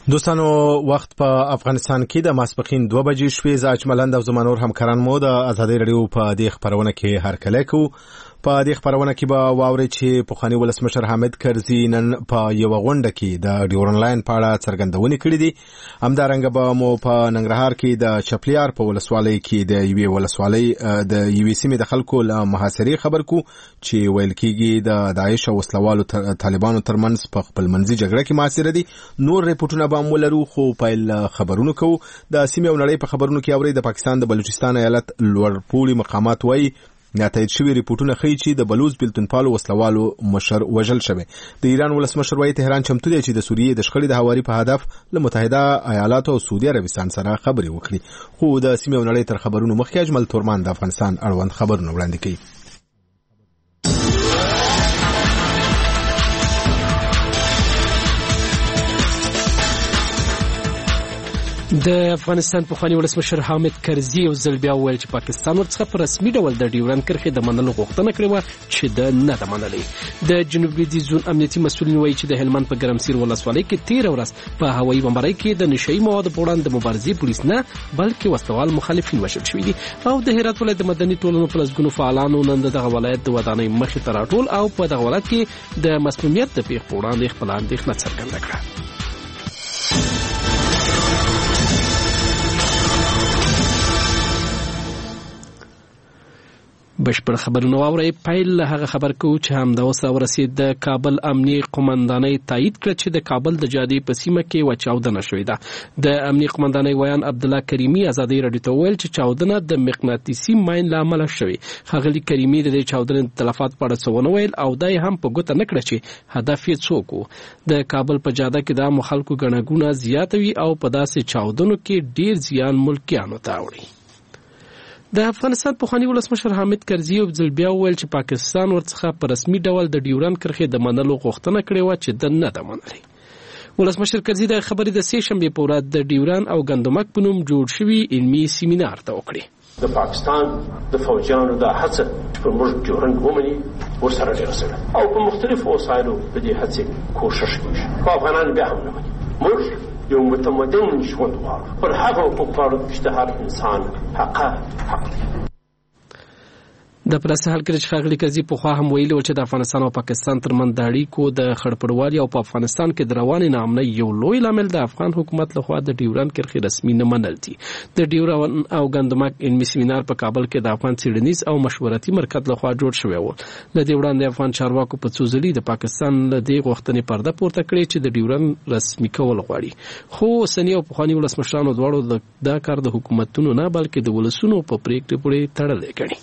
دوستانو وخت په افغانستان کې د ماسپخین 2 بجې شوې زاجملند او زمانور همکاران مو د ازادي رادیو په دې خبرونه کې هرکلی کوو. په دې خبرونه کې به واوري چې پوخانی ولسمشر حامد کرزي نن په یو غونډه کې د ډیورن لاین په اړه څرګندونې کړې دي. همدارنګه به مو په ننګرهار کې د چپلیار په ولسوالۍ کې د یوې ولسوالۍ د یوې سیمې د خلکو له محاصرې خبر کو چې ویل کېږي د داعش او وسلوالو طالبانو ترمنځ په خپل منځي جګړه کې محاصره دي. نور ریپورتونه به مولرو خو پیل خبرونه کوو. د سیمې او نړۍ په خبرونو کې اوري د پاکستان د بلوچستان ایالت لوړپوړي مقامات وایي نتایج شوی ریپورتونه ښیي چې د بلوچ بلتونپالو وسلوالو مشر وژل شوی. د ایران ولسمشر وايي تهران چمتو دی چې د سوریې د شخړې د هواري په هدف له متحده ایالاتو او سعودي عربستان سره خبرې وکړي. خو د سیمې او نړۍ تر خبرونو مخکې اجمل تورمان د افغانستان اړوند خبرونه وړاندې کوي. د افغانستان پخوانی ولسمشر حامد کرزي یو ځل بیا وویل چې پاکستان ورڅخه په رسمي ډول د ډیورن کرښې د منلو غوښتنه کړې وه چې د نه ده منلې. د جنوب لویدیځ زون امنیتي مسؤلین وایي چې د هلمند په ګرمسیر ولسوالۍ کې 13 ورځ په هوایي بمبارۍ کې د نشهیي موادو په وړاندې د مبارزې پولیس نه بلکې وسلوال مخالفین وژل شوي دي. او د هرات ولایت د مدني ټولنو په لسګونو فعالانو نن دغه ولایت د ودانۍ مخې ته راټول او په دغه ولایت کې د مسمومیت د پیښې په وړاندې خپله اندېښنه څرګنده کړه. بشپړ خبرونه واورئ. پیل له هغه خبر کوو چې همدا اوس ورسید د کابل امنیه قومندانۍ تایید کړ چې د کابل د جادې په سیمه کې وچاودنه شوې ده. د امنیه قومندانۍ ویان عبدالله کریمي ازادي رادیو ته وویل چې چاودنه د مقناطیسي ماین له امله شوې. ښاغلي کریمي د دې چاودنې د تلفات په اړه څه ونه ویل او دا یې هم په ګوته نه کړه چې هدف یې څوک و. د کابل په جاده کې د عامو خلکو ګڼه ګوڼه زیاته وي او په داسې چاودنو کې ډیر زیان ملکیانو ته اوړي. د افغانستان پخوانی ولسمشر حامد کرزي یو ځل بیا وویل چې پاکستان ورڅخه په رسمي ډول د ډیورن کرښې د منلو غوښتنه کړې وه چې د نه ده منلې. ولسمشر کرزي د خبرې د 3 شنبې په ورځ د ډیورن او ګندمک په نوم جوړ شوي علمي سیمینار ته وکړي. د پاکستان د فوجیانو د هڅه پر موږ ډیورن ومني ورسره ډېره سره او په مختلفو وسایلو د دې هڅې کوشش کیږي. خو افغانان بیا هم نه مني. موږ یو متمدن ژوند غواړو. پر هغه حقوق غواړو چې د هر انسان حق دی. د پرسه حل کړي چې ښاغلي کرزي پخوا هم ویلي و چې د افغانستان او پاکستان ترمنځ د اړیکو د خړپړوالي او په افغانستان کې د روانې ناامنۍ یو لوی لامل د افغان حکومت لخوا د ډیورن کرښې رسمي نه منل دي. د ډیورن او ګندمک علمي سیمینار په کابل کې د افغان څېړنیز او مشورتي مرکز لخوا جوړ شوی و. له دې وړاندې افغان چارواکو په څو ځلې د پاکستان له دې غوښتنې پرده پورته کړې چې د ډیورن رسمي کول غواړي. خو اوسني او پخواني ولسمشرانو دواړو دا کار د حکومتونو نه بلکې د ولسونو په پریکړې پورې تړلی ګڼي.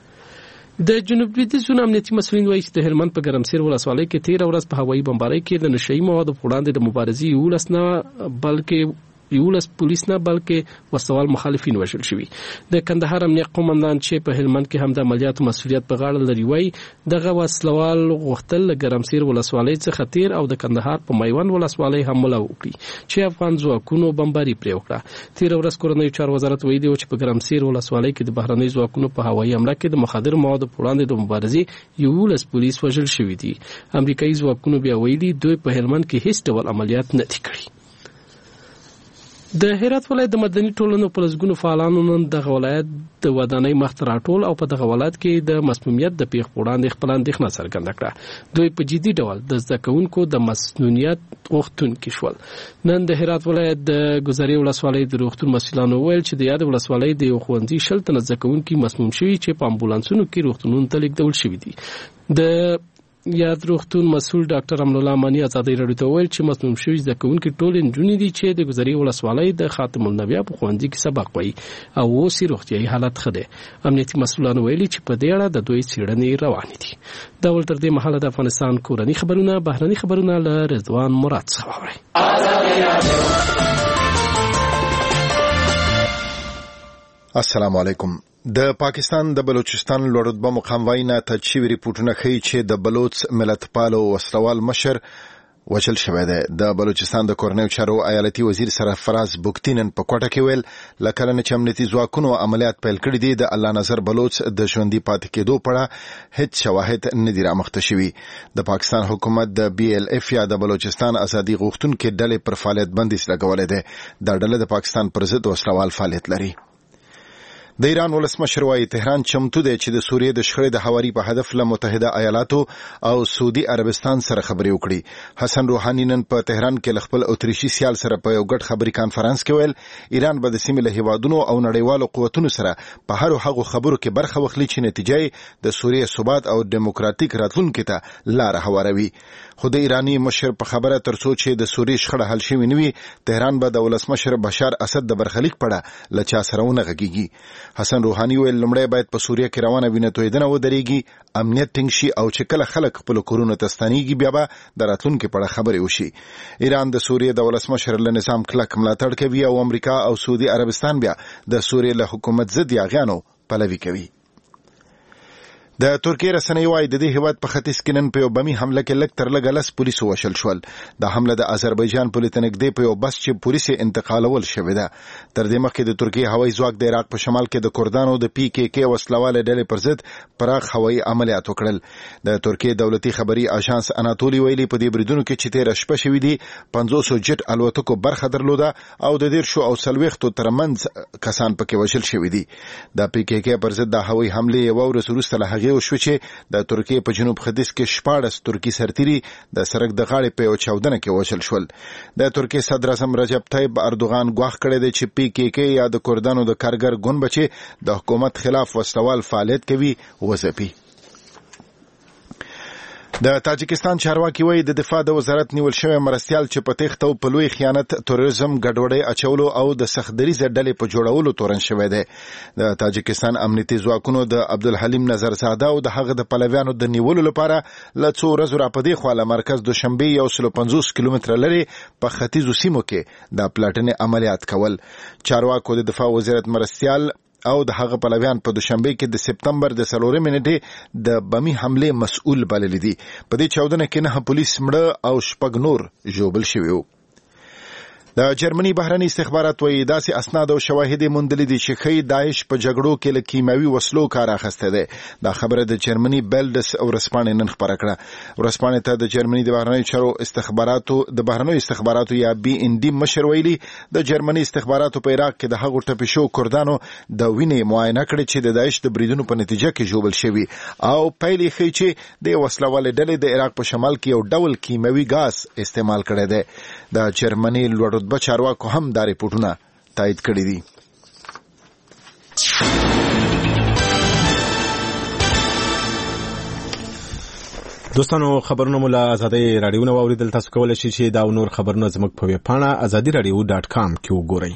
د جنوب لویدیځ زون امنیتي مسؤلین وایي چې د هلمند په ګرمسیر ولسوالۍ کې 13 ورځ په هوایي بمبارۍ کې د نشهیي موادو په وړاندې د مبارزې 11 نه بلکې 11 پولیس نه بلکې وسوال مخالفین وژل شوي. د کندهار امنیه قومندان چې په هلمند کې هم د عملیاتو مسؤلیت په غاړه لري وایي دغه وسلوال غوښتل له ګرمسیر ولسوالۍ څخه تیر او د کندهار په میوند ولسوالۍ حمله وکړي چې افغان ځواکونو بمباري پرې وکړه. 13 ورځ کورنیو چارو وزارت ویلي و چې په ګرمسیر ولسوالۍ کې د بهرنۍ ځواکونو په هوایي حمله کې د مخدر موادو په وړاندې د مبارزې 11 پولیس وژل شوي دي. امریکایي ځواکونو بیا ویلي دوی په هلمند کې هیڅ ډول عملیات نه دي کړي. د هرات ولایت د مدني ټولنو په لسګونو فعالانو نن دغه ولایت د ودانۍ مخ ته راټول او په دغه ولایت کې د مسمومیت د پیښې په وړاندې خپله اندېښنه څرګنده کړه. دوی په جدي ډول د زده کوونکو د مسنونیت غوښتونکي شول. نن د هرات ولایت د ګذرې ولسوالۍ د روغتون مسؤلانو وویل چې د یاد ولسوالۍ د یو ښوونځي 10 تنه زده کوونکي مسموم شوي چې په امبولانسونو کې روغتونونو ته لیږدول شوي دي. د یاد روغتون مسؤل ډاکټر امنالله مانی ازادي رادیو ته وویل چې مسموم شوي زده کوونکي ټول نجونې دي چې د ګذرې ولسوالۍ د خاتم النبیه په ښوونځي کې سبق وایي او اوس یې روغتیایي حالت ښه دی. امنیتي مسؤلانو ویلي چې په دې اړه د دوی څېړنې روانې دي. دا ول تر دې مهاله د افغانستان کورني خبرونه بهرني خبرونه له رضوان مراد څخه واورئ. السلام علیکم. د پاکستان د بلوچستان لوړرتبه مقام وایي نتایج شوي ریپورتونه ښیي چې د بلوچ ملتپالو وسلوال مشر وشل شوی دی. د بلوچستان د کورنیو چارو ایالتي وزیر سرفراز بوکتینن په کوټه کې ویل لکه نه چې امنیتي ځواکونو عملیات پیل کړي دي د الله نظر بلوچ د ژوندۍ پاتې کېدو په اړه هیڅ شواهد نه دي رامخته شوي. د پاکستان حکومت د BLF یا د بلوچستان ازادي غوښتونکو ډلې پر فعالیت بندیز لګولې ده. دا ډله د پاکستان پر ضد وسلوال فعالیت لري. د ایران ولسمشر وايي تهران چمتو دی چې د سوریې د شخړې د هواري په هدف له متحده ایالاتو او سعودي عربستان سره خبرې وکړي. حسن روحاني نن په تهران کې خپل اتریشي سیال سره په یو ګډ خبري کانفرنس کې ویل ایران به د سیمې له هیوادونو او نړیوالو قوتونو سره په هر هغه خبرو کې برخه واخلي چې نتیجه د سوریې ثبات او دیموکراتیک راتلونکو ته لار هواروي. خو د ایرانی مشر په خبره ترڅو چې د سوریې شخړه حل شي نوي تهران به د ولسمشر بشار اسد د برخلیک پړه لچا سره ونه غږیږي. حسن روحاني ویل لمړی باید په سوریه کې روانه وینه تویدنه ودرېږي، امنیت ټینګ شي او چې کله خلک خپل کورونو ته ستنېږي بیا به د راتلونکو په اړه خبرې وشي. ایران د سوریې د ولسمشر له نظام کلک ملاتړ کوي او امریکا او سعودي عربستان بیا د سوریې له حکومت ضد یاغیانو پلوي کوي. د ترکیې رسنۍ وايي د دې هیواد په ختیځ کې نن په یو بمي حمله کې لږ تر لږه 10 پولیس وشل شول. د حمله د آذربایجان په لټنګدې په یو بس چې پولیس انتقالول شوی ده. تر دې مخکې د ترکیې هوایي ځواک د عراق په شمال کې د کردانو د PKK وسلواله ډلې پر ضد پراخ هوایي عملیات وکړل. د ترکیې دولتي خبري اژانس اناتولي ویلي په دې بریدونو کې چې 13 شپه شوې دي 500 جټ الوتکو برخه درلوده او د 10 او 40 ترمنځ کسان پکې وشل شوی دي. د PKK پر ضد د هوایي حمله یو ورځ وروسته له هغې وشو چې د ترکیې په جنوب ختیځ کې 14 ترکی سرتیري د سرک د غاړې په یو چاودنه کې وشل شول. د ترکیې صدر اعظم رجب طیب اردوغان ګواښ کړی دی چې PKK یا د کردانو د کارګر ګوند بچي د حکومت خلاف وسلوال فعالیت کوي وځپي. د تاجکستان چارواکي وایي د دفاع د وزارت نیول شوی مرستيال چې په تېښته او په لوی خیانت تروریزم ګډوډۍ اچولو او د سختدریزه ډلې په جوړولو تورن شوی دی. د تاجکستان امنیتي ځواکونو د عبدالحلیم نظرزاده او د هغه د پلویانو د نیولو لپاره له څو ورځو راپدې خوا له مرکز دوشنبه 150 کیلومتره لري په ختیځو سیمو کې د پلاټنې عملیات کول. چارواکو د دفاع وزارت مرستيال او د هغه پلویان په دوشنبه کې د سپتمبر د 4 نیټې د بمی حمله مسؤل بلل دي. په دې چاودنه کې 9 پولیس مړه او 6 نور ژوبل شوي وو. د جرمني بهرني استخبارات وایي داسې اسناد او شواهد موندلي دي چې ښایي داعش په جګړو کې له کیمیاوي وسلو کار اخیستی دی. دا خبره د جرمني بیلډس ورځپاڼې نن خپره کړه. ورځپاڼې ته د جرمني د بهرنیو چارو استخباراتو یا BND مشر ویلي د جرمني استخباراتو په عراق کې د هغو ټپي شوو کردانو د وینې معاینه کړې چې د داعش د بریدونو په نتیجه کې ژوبل شوي او پایلې ښیي چې د وسلوالې ډلې د عراق په شمال کې یو ډول کیمیاوي ګاز استعمال کړی دی. د جرمني لوړ بچارواکو هم دا ریپورتونه تایید کړي دي. دوستانو خبرونه مو له ازادي رادیو نو اوریدل. تاسو کولای شئ چې دا نور خبرونه زموږ په ویب پاڼه azadiradio.com کې وګورئ.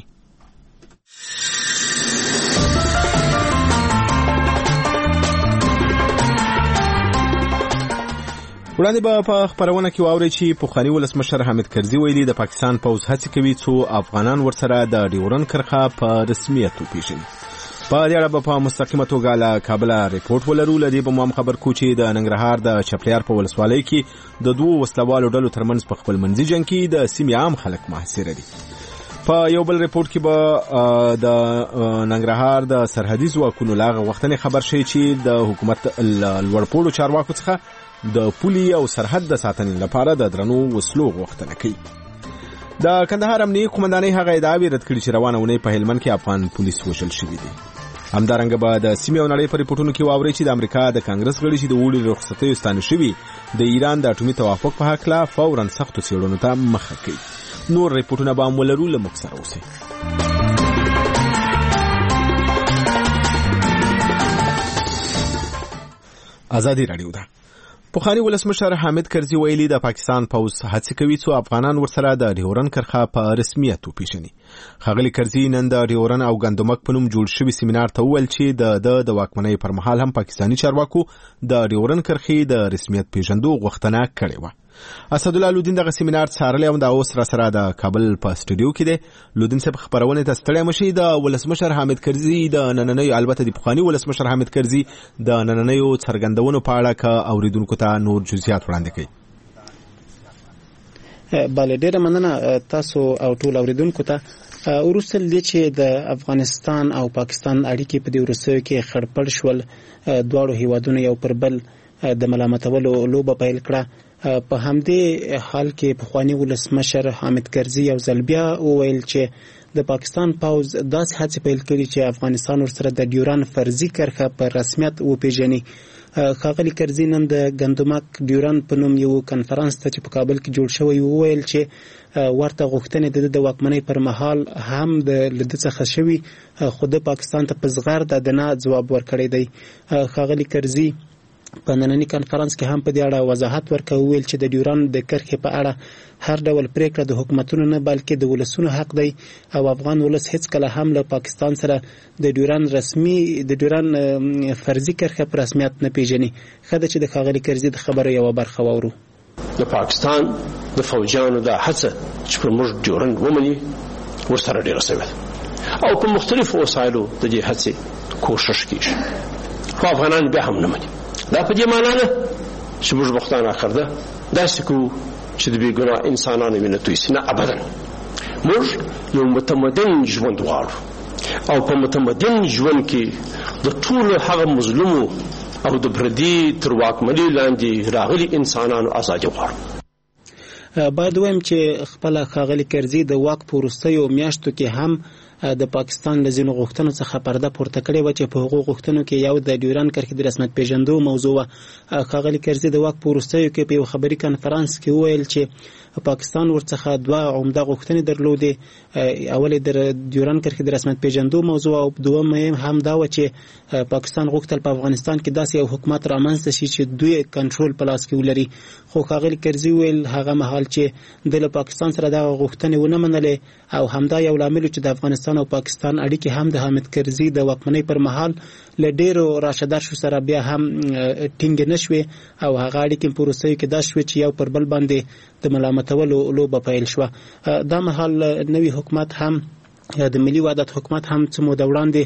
وړاندې به په خبرونه کې واورئ چې پخوانی ولسمشر حامد کرزي ویلي د پاکستان پوځ هڅه کوي څو افغانان ورسره د ډیورن کرښه په رسمیت وپیژني. په دې اړه به په مستقیمه توګه له کابل ریپورت ولرو. لدې به مو خبر کو چې د ننګرهار د چپلیار په ولسوالۍ کې د دوه وسلوالو ډلو ترمنځ په خپل منځي جنگ کې د سیمې عام خلک محاصره دي. په یو بل ریپورت کې به د ننګرهار د سرحدي ځواکونو لاغه وختنې خبر شي چې د حکومت لوړپوړو چارواکو څخه د پولي او سرحد د ساتنې لپاره د درنو وسلو غوښتنه کوي. د کندهار امنیتي قومندانۍ هغه ادعاوې رد کړي چې روانه ونې په هلمند کې افغان پولیس وژل شوي دي. همدارنګه به د سیمې او نړۍ په ریپورتونو کې واورئ چې د امریکا د کانګرس غړي چې د اوړي رخصتیو ستانه شوي د ایران د اټومي توافق په هکله فوراً سختو څېړنو ته مخه کوي. نور ریپورتونه به هم ولرو. له موږ سره اوسئ. ازادي رادیو ده. پخوانی ولسمشر حامد کرزي ویلي د پاکستان پوځ هڅه کوي څو افغانان ورسره د ډیورن کرښه په رسمیت وپیژني. ښاغلي کرزي نن د ډیورن او ګندمک په نوم جوړ شوي سیمینار ته وویل چې د واکمنۍ پر مهال هم پاکستاني چارواکو د ډیورن کرښې د رسمیت پیژندو غوښتنه کړې وه. اسدالله لودین دغه سیمینار څارلی او د اوس را سره د کابل په سټوډیو کې دی. لودین صاحب خبرونه ته ستړی مشي. د ولسمشر حامد کرزي د نننیو البته د پخوانی ولسمشر حامد کرزي د نننیو څرګندونو په اړه که اوریدونکو ته نور جزئیات وړاندې کړي. بل ډیره مننه تاسو او ټول اوریدونکو ته. وروسته د چې د افغانستان او پاکستان اړیکې په دې وروستیو کې خړپړ شول، دواړو هیوادونو یو پر بل د ملامتولو لوبه پیل کړه. په همدې حال کې پخوانی ولسمشر حامد کرزي یو ځل بیا وویل چې د پاکستان پوځ داسې هڅې پیل کړي چې افغانستان ورسره د ډیوران فرضي کرښه په رسمیت وپیژني. ښاغلي کرزي نن د ګندمک ډیوران په نوم یو کنفرانس ته چې په کابل کې جوړ شوی وویل چې ورته غوښتنې د واکمنۍ پر مهال هم د لده څخه شوي، خو د پاکستان ته په زغر د نه ځواب ورکړی دی. ښاغلي کرزي په نننی کنفرانس کې هم په دې اړه وضاحت ورکوي، ویل چې د ډیوران د کرښې په اړه هر ډول پریکړه د حکومتونو نه بلکې د ولسونو حق دی او افغان ولس هیڅ کله هم له پاکستان سره د ډیوران فرضي کرښه په رسمیت نه پیژني. ښه ده چې د ښاغلي کرزي د خبرو یوه برخه واورو. د پاکستان د فوجیانو دا هڅه چې پر موږ ډیورن ومني ورسره ډیره سوې ده او په مختلفو وسایلو د دې هڅې کوشش کیږي، خو افغانان بیا هم نه مني. دا په دې معنا نه چې موږ بختان آخر ده داسې کوو چې د بې ګناه انسانانو وینه توی سي، نه ابدا. موږ یو متمدن ژوند غواړو او په متمدن ژوند کې د ټولو هغه مظلومو او د پردي تر واکمنۍ لاندې راغلي انسانانو ازادي غواړو. باید وایم چې خپل ښاغلي کرزي د واک په وروستیو میاشتو کې هم د پاکستان له ځینو غوښتنو څخه پرده پورته کړې وه چې په هغو غوښتنو کې یو د ډیوران کرښې د رسمیت پیژندو موضوع وه. ښاغلي کرزي د واک په وروستیو کې په یو خبري کنفرانس کې وویل چې پاکستان ورڅخه دوه عمده غوښتنې درلودې، اول د ډیوران کرښې د رسمیت پیژندو موضوع او دویم هم دا و چې پاکستان غوښتل په افغانستان کې داسې یو حکومت رامنځته شي چې دوی کنټرول په لاس کې ولري. خو ښاغلي کرزي ویل هغه مهال چې د له پاکستان سره دغه غوښتنې ونه منلې او همدا یو لامل چې د افغانستان او پاکستان اړیکې هم د حامد کرزي د واکمنۍ پر مهال له ډیرو راشدارشو سره بیا هم ټینګ نه شوې او هغه اړیکې په وروستیو کې دا شوې چې یو پر بل باندې د ملامتولو لوبه پیل شوه. دا مهال نوی حکومت هم د ملي وحدت حکومت هم څه موده وړاندې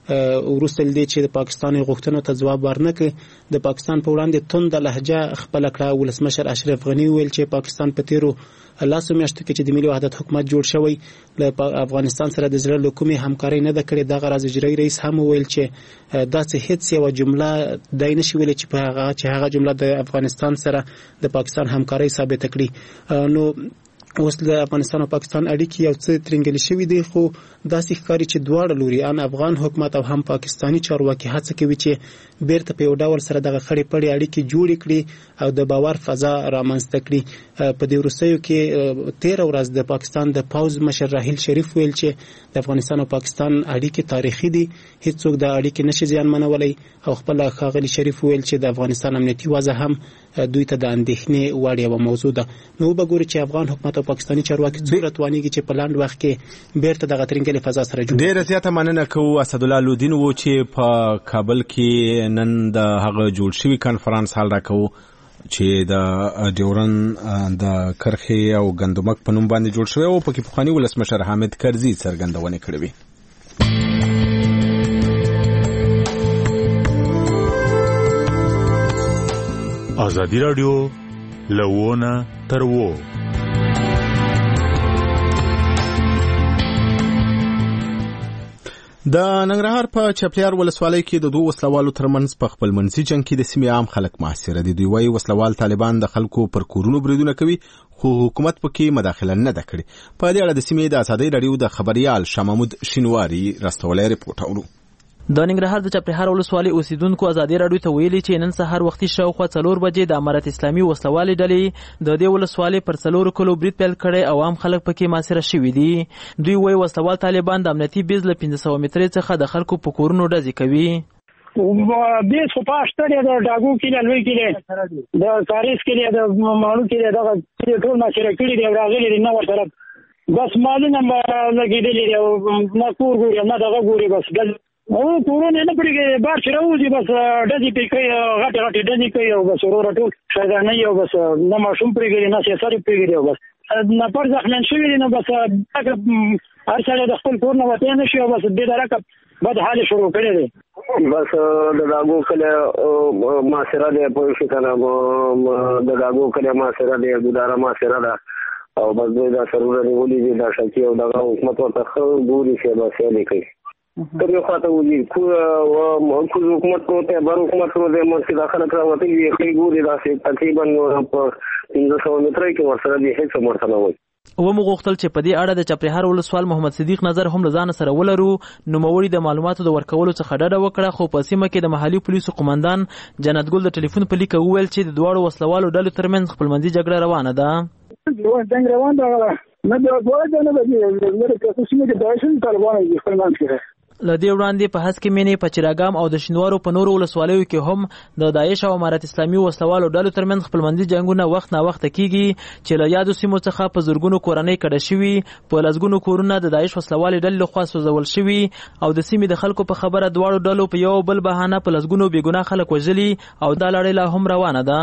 وروسته لدې چې د پاکستان غوښتنو ته ځواب ورنکړ د پاکستان په وړاندې تند لهجه خپل کړه. ولسمشر اشرف غني ویل چې پاکستان په تیرو لاسو میاشتو کې چې د ملي وحدت حکومت جوړ شوی له افغانستان سره د زړه له کومې همکاري نه ده کړې. دغه راز اجرایي رئیس هم ویل چې داسې هیڅ یوه جمله دی نشي ویلی چې هغه جمله د افغانستان سره د پاکستان همکاري ثابته کړي. نو اوس د افغانستان او پاکستان اړیکې یو څه ترنګلې شوي دي، خو داسې ښکاري چې دواړه لوري ان افغان حکومت او هم پاکستاني چارواکي هڅه کوي چې بیرته په یو ډول سره دغه خړې پړې اړیکې جوړې کړي او د باور فضا رامنځته کړي. په دې وروستیو کې 13 ورځ د پاکستان د پوځ مشر راحیل شریف ویل چې د افغانستان او پاکستان اړیکې تاریخي دي، هیڅوک د اړیکې نشي زیانمنولی او خپل ښاغلي شریف ویل چې د افغانستان امنیتي وضع هم دوی ته د اندېښنې وړ یوه موضوع ده. نو وګورئ چې افغان حکومت او پاکستاني چارواکي څومره توانیږي چې په لاند وخت کې بیرته دغه ترنګلې فضا سره جوړ. ډېره زیاته مننه کوو اسدالله لودین و چې په کابل کې نن د هغه جوړ شوي کنفرانس حال راکوو چې د ډیورن د کرښې او ګندمک په نوم باندې جوړ شوی او پکې پخواني ولسمشر حامد کرزي څرګندونې کړې وې. ازادي راډیو لوونه تر وو. د ننګرهار په چپلیار ولسوالۍ کې د دوه وسلوالو ترمنځ په خپل منځي جنگ کې د سیمې عام خلک محاصره دي. دوی وايي وسلوال طالبان د خلکو پر کورونو بریدونه کوي خو حکومت پکې مداخله نه ده کړې. په دې اړه د سیمې د ازادۍ راډیو د خبريال شاه محمود شینواری راستولې ریپورت اورو. د ننګرهار د چپلیار ولسوالۍ اوسیدونکو ازادي راډیو ته ویلي چې نن سهار وختي شاوخوا 4 بجې د امارت اسلامي وسلوالۍ ډلې د دې ولسوالۍ پر 4 کلو برید پیل کړی او عام خلک پکې محاصره شوي دي. دوی وايي وسلوال طالبان د امنیتي بیز له 500 مترې څخه د خلکو په کورونو ډزې کوي. بیس خو پاشته د ډاګو کې لوي کې د کاریس کې د مالو کې دغه ټول محاصره کړي دی راغلي دي نو ورته بس مالونه لګېدلي دي نه کور ګوري نه دغه ګوري بس او کورونه نه پړي بار چې راوځي بس ډزې پې کوي غټې غټې ډزې کوي او بس وروره ټول شاګانې او بس نه ماشوم پرېږدي نه سیاسر پرېږدي او بس نفر زخمیان شوي دي. نو بس هر سړی د خپل کور نه وتی نه شي او بس دې درکه بد حال شروع کړی دی. بس د داګو کله محاصره دی پوه شي که نه د داګو کله محاصره دی ګوداره محاصره ده او بس دوی دا سرونه نیولي دي دا شکی او دغه حکومت ورته ښه ګوري چې بس یې کوي تر یو خواته وځي کوز حکومت کوته بر حکومت کوته مرسي داخله کراوته یې خې ګوري دا تقریبا په 300 متر کې ورسره دي هیڅ مرسته وي و مو غوښتل چې په دې اړه د چپرهار ولسوال محمد صدیق نظر هم لزان سره ولرو نو موري د معلوماتو د ورکولو څخه ډډه وکړه خو په سیمه کې د محلي پولیسو قومندان جنت ګل د ټلیفون په لیک وویل چې د دوړو وسلوالو ډلو ترمنځ خپلمنځي جګړه روانه ده جنگ روان ده نه د دوه نه د سیمه کې دایښن طالبان یې خپلمنځ کې لدی وړاندې په هڅه کې مینې په چراګام او د شینوارو په نورو ولسوالیو کې هم د داعش او امارت اسلامي وسلوالو ډلو ترمنځ خپلمنځي جنگونه وخت نا وخت کیږي چې له یادو سیمو څخه په زورګونو کورنۍ کډه شوي په لزګونو کورونه د داعش وسلوالي ډلې لخوا سوځول شوي او د سیمې د خلکو په خبره دواړو ډلو په یو بل بهانه په لزګونو بېګناه خلک وژلي او دا لړۍ لا هم روانه ده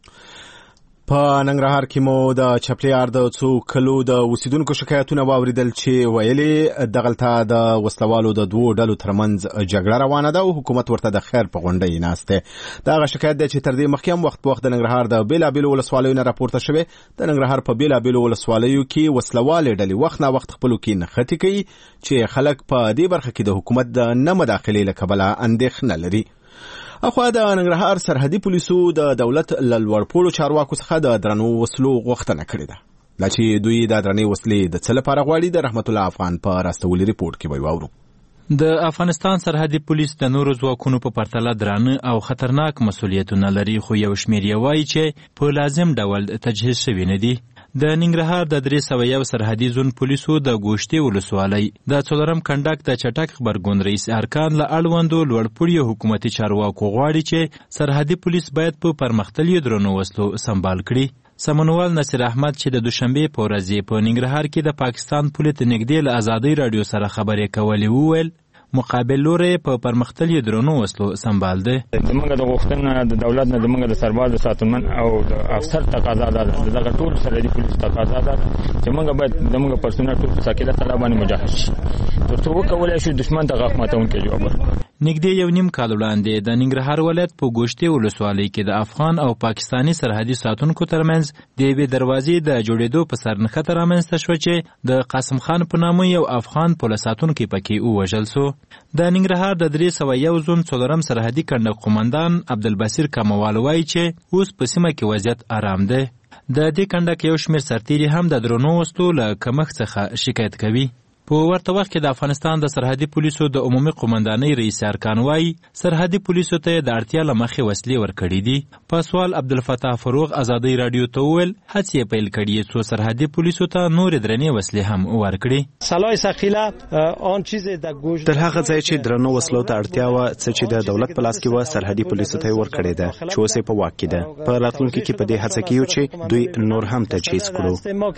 په ننګرهار کې مو د چپلیار د څو کلو د اوسیدونکو شکایتونه واوریدل چې ویلي دغلته د وسلوالو د دوو ډلو ترمنځ جګړه روانه ده او حکومت ورته د خیر په غونډه ناسته دا شکایت دی چې تر دې مخکې هم وخت په وخت د ننګرهار د بیلابیلو ولسوالیو نه راپورته شوی د ننګرهار په بیلابیلو ولسوالیو کې وسلوالې ډلې وخت نا وخت خپلو کې نښتې کوي چې خلک په دې برخه کې د حکومت د نه مداخلې له کبله اندېښنه لري اخوا د ننګرهار سرحدي پولیسو د دولت لوړپوړو چارواکو څخه د درنو وسلو غوښتنه کړې ده لا چې دوی د درنې وسلې د څه لپاره غواړي د رحمت الله افغان په راستولي ریپورت کې وایو د افغانستان سرحدي پولیس د نورو ځواکونو په پرتله درانه او خطرناک مسؤلیتونه لري خو یو شمېر یې وایي چې په لازم ډول تجهیز شوي نه دي د ننګرهار د 301 سرحدي زون پولیسو د ګوشتي ولسوالۍ د څلورم کنډک د چټک خبرګون رئیس ارکان له اړوندو لوړپوړي حکومتي چارواکو غواړي چې سرحدي پولیس باید په پرمختللي درنو وسلو سمبال کړي سمنوال نصیر احمد چې د دوشنبه په ورځ په ننګرهار کې د پاکستان پولیس نږدې له ازادي رادیو سره خبرې کولې وویل مقابل لوري په پرمختللي درنو وسلو سمبال ده زمونږ د غوښتنه د دولت نه زمونږ د سرباز ساتنمن او د افسر تقاضا ده دغه ټول سرحدي پولیس تقاضا ده چې موږ باید زمونږ پرسونل ټول ساکله طلبه باندې مجاهد شي ترڅو وکولای شو دښمن ته غاښ ماتونکي جواب ورکړي نږدې یو نیم کال وړاندې د ننګرهار ولایت په ګوشتي ولسوالۍ کې د افغان او پاکستاني سرحدي ساتونکو ترمنځ د یوې دروازې د جوړېدو په سر نښته رامنځته شوه چې د قاسم خان په نامه یو افغان پوله ساتونکی پکې ووژل سو د ننګرهار د 301 زون څلورم سرحدي کنډک قومندان عبدالبصیر کموال وایي چې اوس په سیمه کې وضعیت آرام دی د دې کنډک یو شمېر سرتیري هم د درنو وسلو له کمښت څخه شکایت کوي په ورته وخت کې د افغانستان د سرحدي پولیسو د عمومي قومندانۍ رئیس ارکان وایي سرحدي پولیسو ته د اړتیا له مخې وسلې ورکړي دي په سوال عبدالفتاح فروغ ازادي رادیو ته وویل هڅې یې پیل کړي څو سرحدي پولیسو ته نورې درنې وسلې هم ورکړي سلاح ثقیله آن چیز د ګوش تر هغه ځای چې درنو وسلو ته اړتیا و چې د دولت په لاس کې و سرحدي پولیسو ته ورکړي ده چې اوس په واک کې ده په راتلونکي کې په دې هڅه کوي چې دوی نور هم تجهیز کړو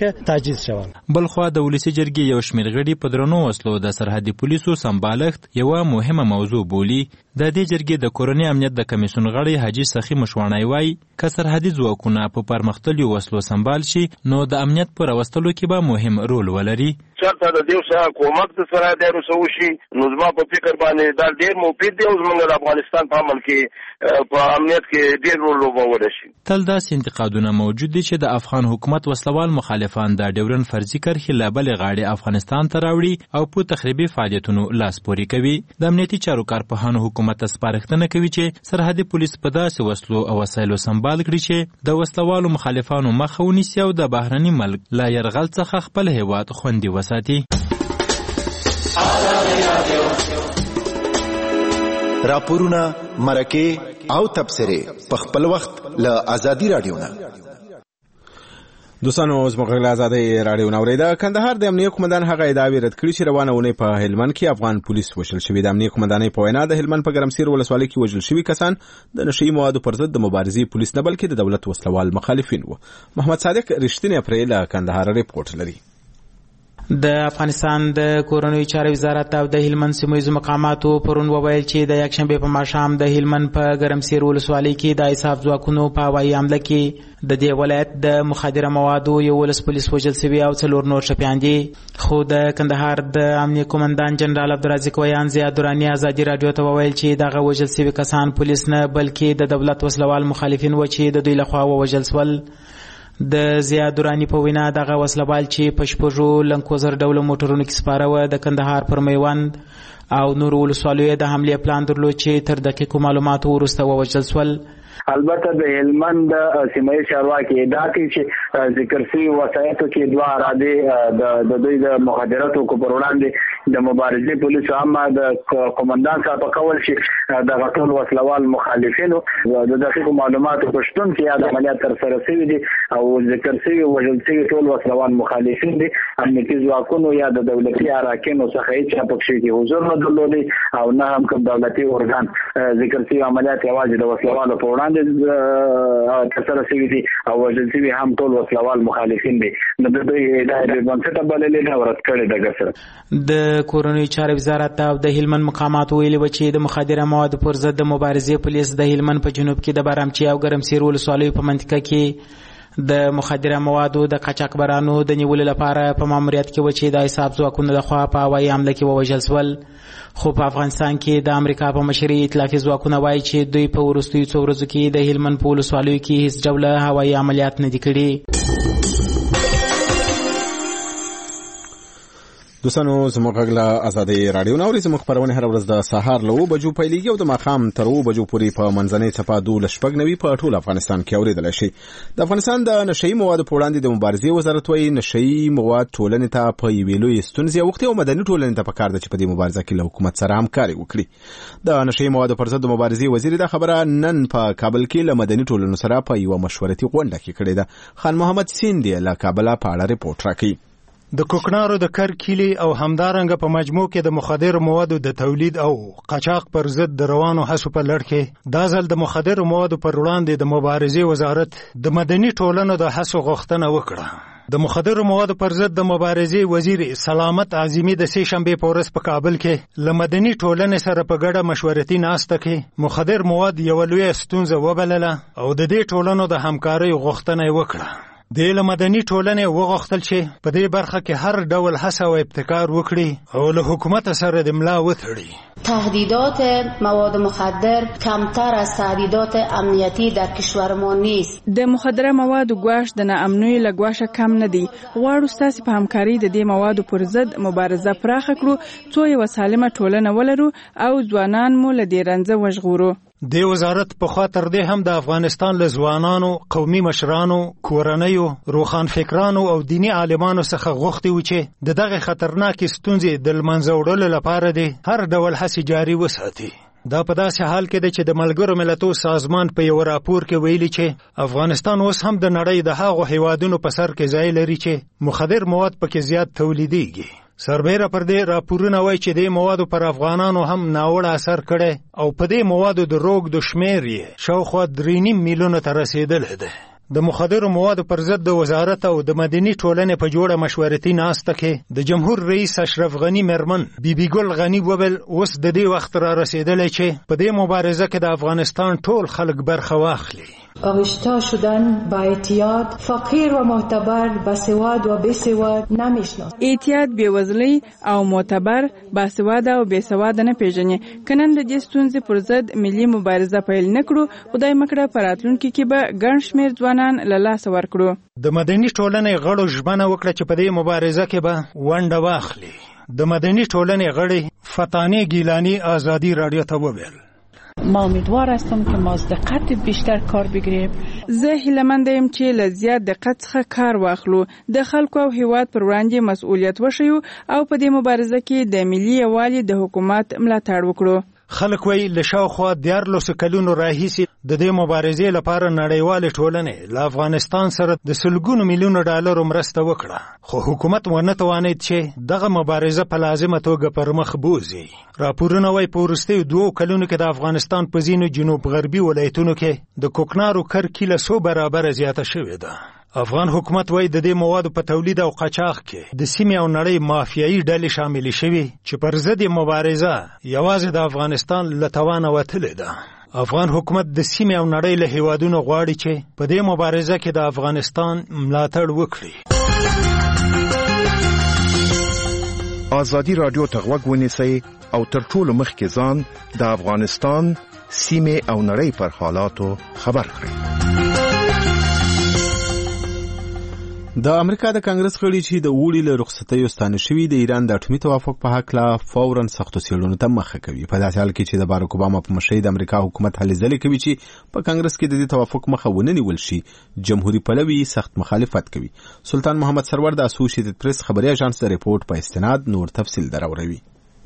بلخوا د ولسی جرګې یو شمېر غړي په درنو وسلو د سرحدي پولیسو سمبالښت یو مهمه موضوع بولی د دې جرګې د کورنۍ امنیت د کمیسیون غړي حاجی سخی مشوانی وای ک سرحدي ځواکونه په پرمختللو وسلو سمبال شي نو د امنیت پر راوستلو کې به مهم رول ولري چرته د دیو سره کومک د سره د رسو شي نو زما په فکر باندې دا ډېر مفید دی او زموږ د افغانستان په عمل کې په امنیت کې ډېر رول لوبولی شي تل داسې انتقادونه موجود دي چې د افغان حکومت وسلوال مخالفان د ډیورن فرضي کرښې له بلې غاړې افغانستان ته راوړي او په تخریبي فعالیتونو لاس پورې کوي د امنیتي چارو کارپوهانو حکومت ته سپارښتنه کوي چې سرحدي پولیس په داسې وسلو او وسایلو سمبال کړي چې د وسلوالو مخالفانو مخه ونیسي او د بهرني ملک له یرغل څخه خپل هیواد خوندي وساتي راپورونه مرکه او تبصره په خپل وخت له ازادي رادیو نه دوستانو زموږ له ازادي رادیو نه اوریدا کندهار د امنیت قومندان هغه ادعاوی رد کړي چې روانه ونې په هلمند کې افغان پولیس وشل شوی د امنیت قومندانۍ په وینا د هلمند په ګرمسیر ولسوالۍ کې وژل شوی کسان د نشئی موادو پر ضد د مبارزې پولیس نه بلکې د دولت وسلوال مخالفین وو محمد صادق رښتینی اپریل کندهار ریپورت لري د افغانستان د کورنیو چارو وزارت او د هلمند سیمه مقاماتو پرون وویل چې د یکشنبه په ماښام د هلمند په ګرمسیر ولسوالۍ کې د انصاف ځواکونو په هوایي حمله کې د دې ولایت د مخدره موادو یو ولس پولیس وژل شوی او څلور نور شپیان دي خو د کندهار د امنیت قومندان جنرال عبدالرزاق ویان زیاد درانی ازادي رادیو ته وویل چې دغه وژل شوی کسان پولیس نه بلکې د دولت وسلوال مخالفین و چې د دوی لخوا وژل شول د زیاد درانی په وینا دغه وسلوال چې په شپږو لنکوزر ډول موټرونو کې سپاره و د کندهار پر میوند او نور ولسوالیو د حمله پلان درلود چې تر دقیقو معلوماتو وروسته ووژل شول. البته د هلمند سیمه چارواکي ادعا کوي چې ذکر شوی وسایطو کې دوه اراده د دوی د مخدراتو کو پر وړاندې د مبارزې پولیسو عامه د قومندان صاحب کول چې د غټول وسلوال مخالفینو د دقیقو معلوماتو پښتون کې د عملیات تر سره شوی دي او ذکر شوی وژل شوی ټول وسلوال مخالفین دي. امنیتي ځواکونو یا د دولتي اراکینو څخه هیڅ پکې کې حضور نه درلودي او نه هم کوم دولتي ارګان ذکر شوی عملیات یوازې د وسلوالو په وړاندې تسره شوی دي او وژل شوی هم ټول وسلوال مخالفین دي. نو د دوی ادارې بنسټ بللې نه ورت کړي دغه سره د کورنۍ چارې وزارت او د هلمند مقامات ویلي و چې د مخدره موادو پر ضد د مبارزې پولیس د هلمند په جنوب کې د بارامچی او ګرمسیر ولسوالیو په منطقه کې د مخدره موادو د قاچاقبرانو د نیولو لپاره په ماموریت کې و چې د حساب ځواکونو لخوا په هوایي حمله کې ووژل شول. خو په افغانستان کې د امریکا په مشرۍ ائتلافي ځواکونه وایي چې دوی په وروستیو څو ورځو کې د هلمند په ولسوالیو کې هیڅ ډول هوایي عملیات نه دي کړي. دوستانو زموږ غږ له ازادۍ راډیو نو زموږ خبرونه هر ورځ د سهار له 9 بجو پیلېږي او د ماښام تر 2 بجو پورې په منځنۍ چپا 12:09 په ټول افغانستان کې اوریدل شي. د افغانستان د نشئی موادو په وړاندې د مبارزې وزارت وايي نشئی مواد ټولنې ته په یوې لویې ستونزې وخت او مدني ټولنې ته پکار ده چې په دې مبارزه کې له حکومت سره همکاري وکړي. د نشئی موادو پر ضد مبارزې وزیر دا خبره نن په کابل کې له مدني ټولنو سره په یو مشورتي غونډه کې کړې ده. خان محمد سیندی له کابل په اړه ریپورت راکړي. د کوکنارو د کرکیلی او همدارنګ په مجموع کې د مخدر موادو د تولید او قاچاق پر ضد د روانو هڅو په لړ کې دا ځل د مخدر موادو پر وړاندې د مبارزې وزارت د مدني ټولنو د هڅو غوښتنه وکړه. د مخدر موادو پر ضد د مبارزې وزیر سلامت عظیمی د سې شنبې په ورځ په کابل کې له مدني ټولنې سره په ګډه مشورتي ناسته کې مخدر مواد یو لویه ستونزه وبلله او د دې ټولنو د همکارۍ غوښتنه وکړه. د مدني ټولنې وغوښتل چې په دې برخه کې هر ډول هڅه او ابتکار وکړي او له حکومت سره د ملا وتړي. تهدیدات مواد مخدر کمتر از تهدیدات امنیتی در کشور ما نیست. د مخدره موادو ګواښ د ناامنۍ له ګواښه کم نه دی. غواړو ستاسو په همکاري د دې موادو پر ضد مبارزه پراخه کړو څو یو سالمه ټولنه ولرو او ځوانان مو له دې رنځه وژغورو. د وزارت په خوا تر دې هم د افغانستان له ځوانانو، قومي مشرانو، کورنیو، روښان فکرانو او دینی عالمانو څخه غوښتي و چې د دغه خطرناکې ستونزې د لمنځه وړلو لپاره د هر ډول هڅې جاري وساتي. دا په داسې حال کې ده چې د ملګرو ملتونو سازمان په یو راپور کې ویلي چې افغانستان اوس هم د نړۍ د هغو هیوادونو په سر کې ځای لري چې مخدر مواد پکې زیات تولیدېږي. سربیره پر دې راپورونه وایي چې د موادو پر افغانانو هم ناوړه اثر کړی او په دې موادو د روږدو شمیر یې شاوخوا 3.5 میلیونه ته رسېدلی دی. د مخدرو موادو پر ضد د وزارت او د مدني ټولنې په جوړه مشورتي ناسته کې د جمهور رئیس اشرف غنی مرمن بیبي ګل غنی وویل اوس د دې وخت را رسېدلی چې په دې مبارزه کې د افغانستان ټول خلک برخه واخلي. آغشته شدن با اعتیاد فقیر و معتبر باسواد و بیسواد نمیشناسد. اعتیاد بیوزلی او معتبر باسواد او بیسواد نه پیژني. کنن د دې ستونزې پر ضد ملي مبارزه پیل نکړو خدای مکړه په راتلونکي کې به ګڼ شمېر ځوانان له لاسه ورکړو. د مدني ټولنې غړو ژمنه وکړه چې په دې مبارزه کې به ونډه واخلي. د مدني ټولنې غړي فتانه ګیلانی ازادي رادیو ته وویل ما امیدوار هستم که ما از دقت بیشتر کار بگیریم. زه هیلهمند یم چې له زیات دقت څخه کار واخلو، د خلکو او هیواد پر وړاندې مسؤلیت وښیو او په دې مبارزه کې د ملي یووالي د حکومت ملاتړ وکړو. خلک وایي له شاوخوا 14 کلونو راهیسې د دې مبارزې لپاره نړیوالې ټولنې له افغانستان سره د سلګونو میلیونو ډالرو مرسته وکړه، خو حکومت ونه توانید چې دغه مبارزه په لازمه توګه پر مخ بوځي. راپورونه وایي په وروستیو 2 کلونو کې د افغانستان په ځینو جنوب غربي ولایتونو کې د کوکنارو کرکیله 100 برابره زیاته شوې ده. افغان حکومت وایي د دې موادو په تولید او قاچاق کې د سیمې او نړۍ مافیایي ډلې شاملې شوي چې پر ضد مبارزه یوازې د افغانستان له توانه وتلې ده. افغان حکومت د سیمې او نړۍ له هیوادونو غواړي چې په دې مبارزه کې د افغانستان ملاتړ وکړي. ازادي رادیو ته غوږ ونیسئ او تر ټولو مخکې ځان د افغانستان سیمې او نړۍ پر حالاتو خبر کړئ. د امریکا د کانګرس غړي چې د اوړي له رخصتیو ستانه شوي د ایران د اټومي توافق په حق لا فوراً سختو څېړنو ته مخه کوي. په داسې حال کې چې د باراک اوباما په مشرۍ د امریکا حکومت هلې ځلې کوي چې په کانګرس کې د دې توافق مخه ونه نیول شي، جمهوریت پلوي سخت مخالفت کوي. سلطان محمد سرور د اسوسییټډ پریس خبري اژانس د ریپورت په استناد نور تفصیل دراوروي.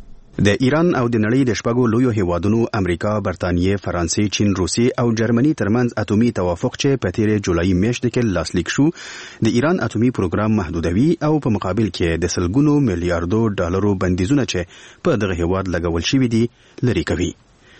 د ایران او د نړۍ د شپږو لویو هیوادونو امریکا، برتانیې، فرانسې، چین، روسیې او جرمني ترمنځ اټومي توافق چې په تیرې جولای میاشت کې لاسلیک شو د ایران اټومي پروګرام محدودوي او په مقابل کې د سلګونو میلیارډو ډالرو بندیزونه چې په دغه هیواد لګول شوي دي لري کوي.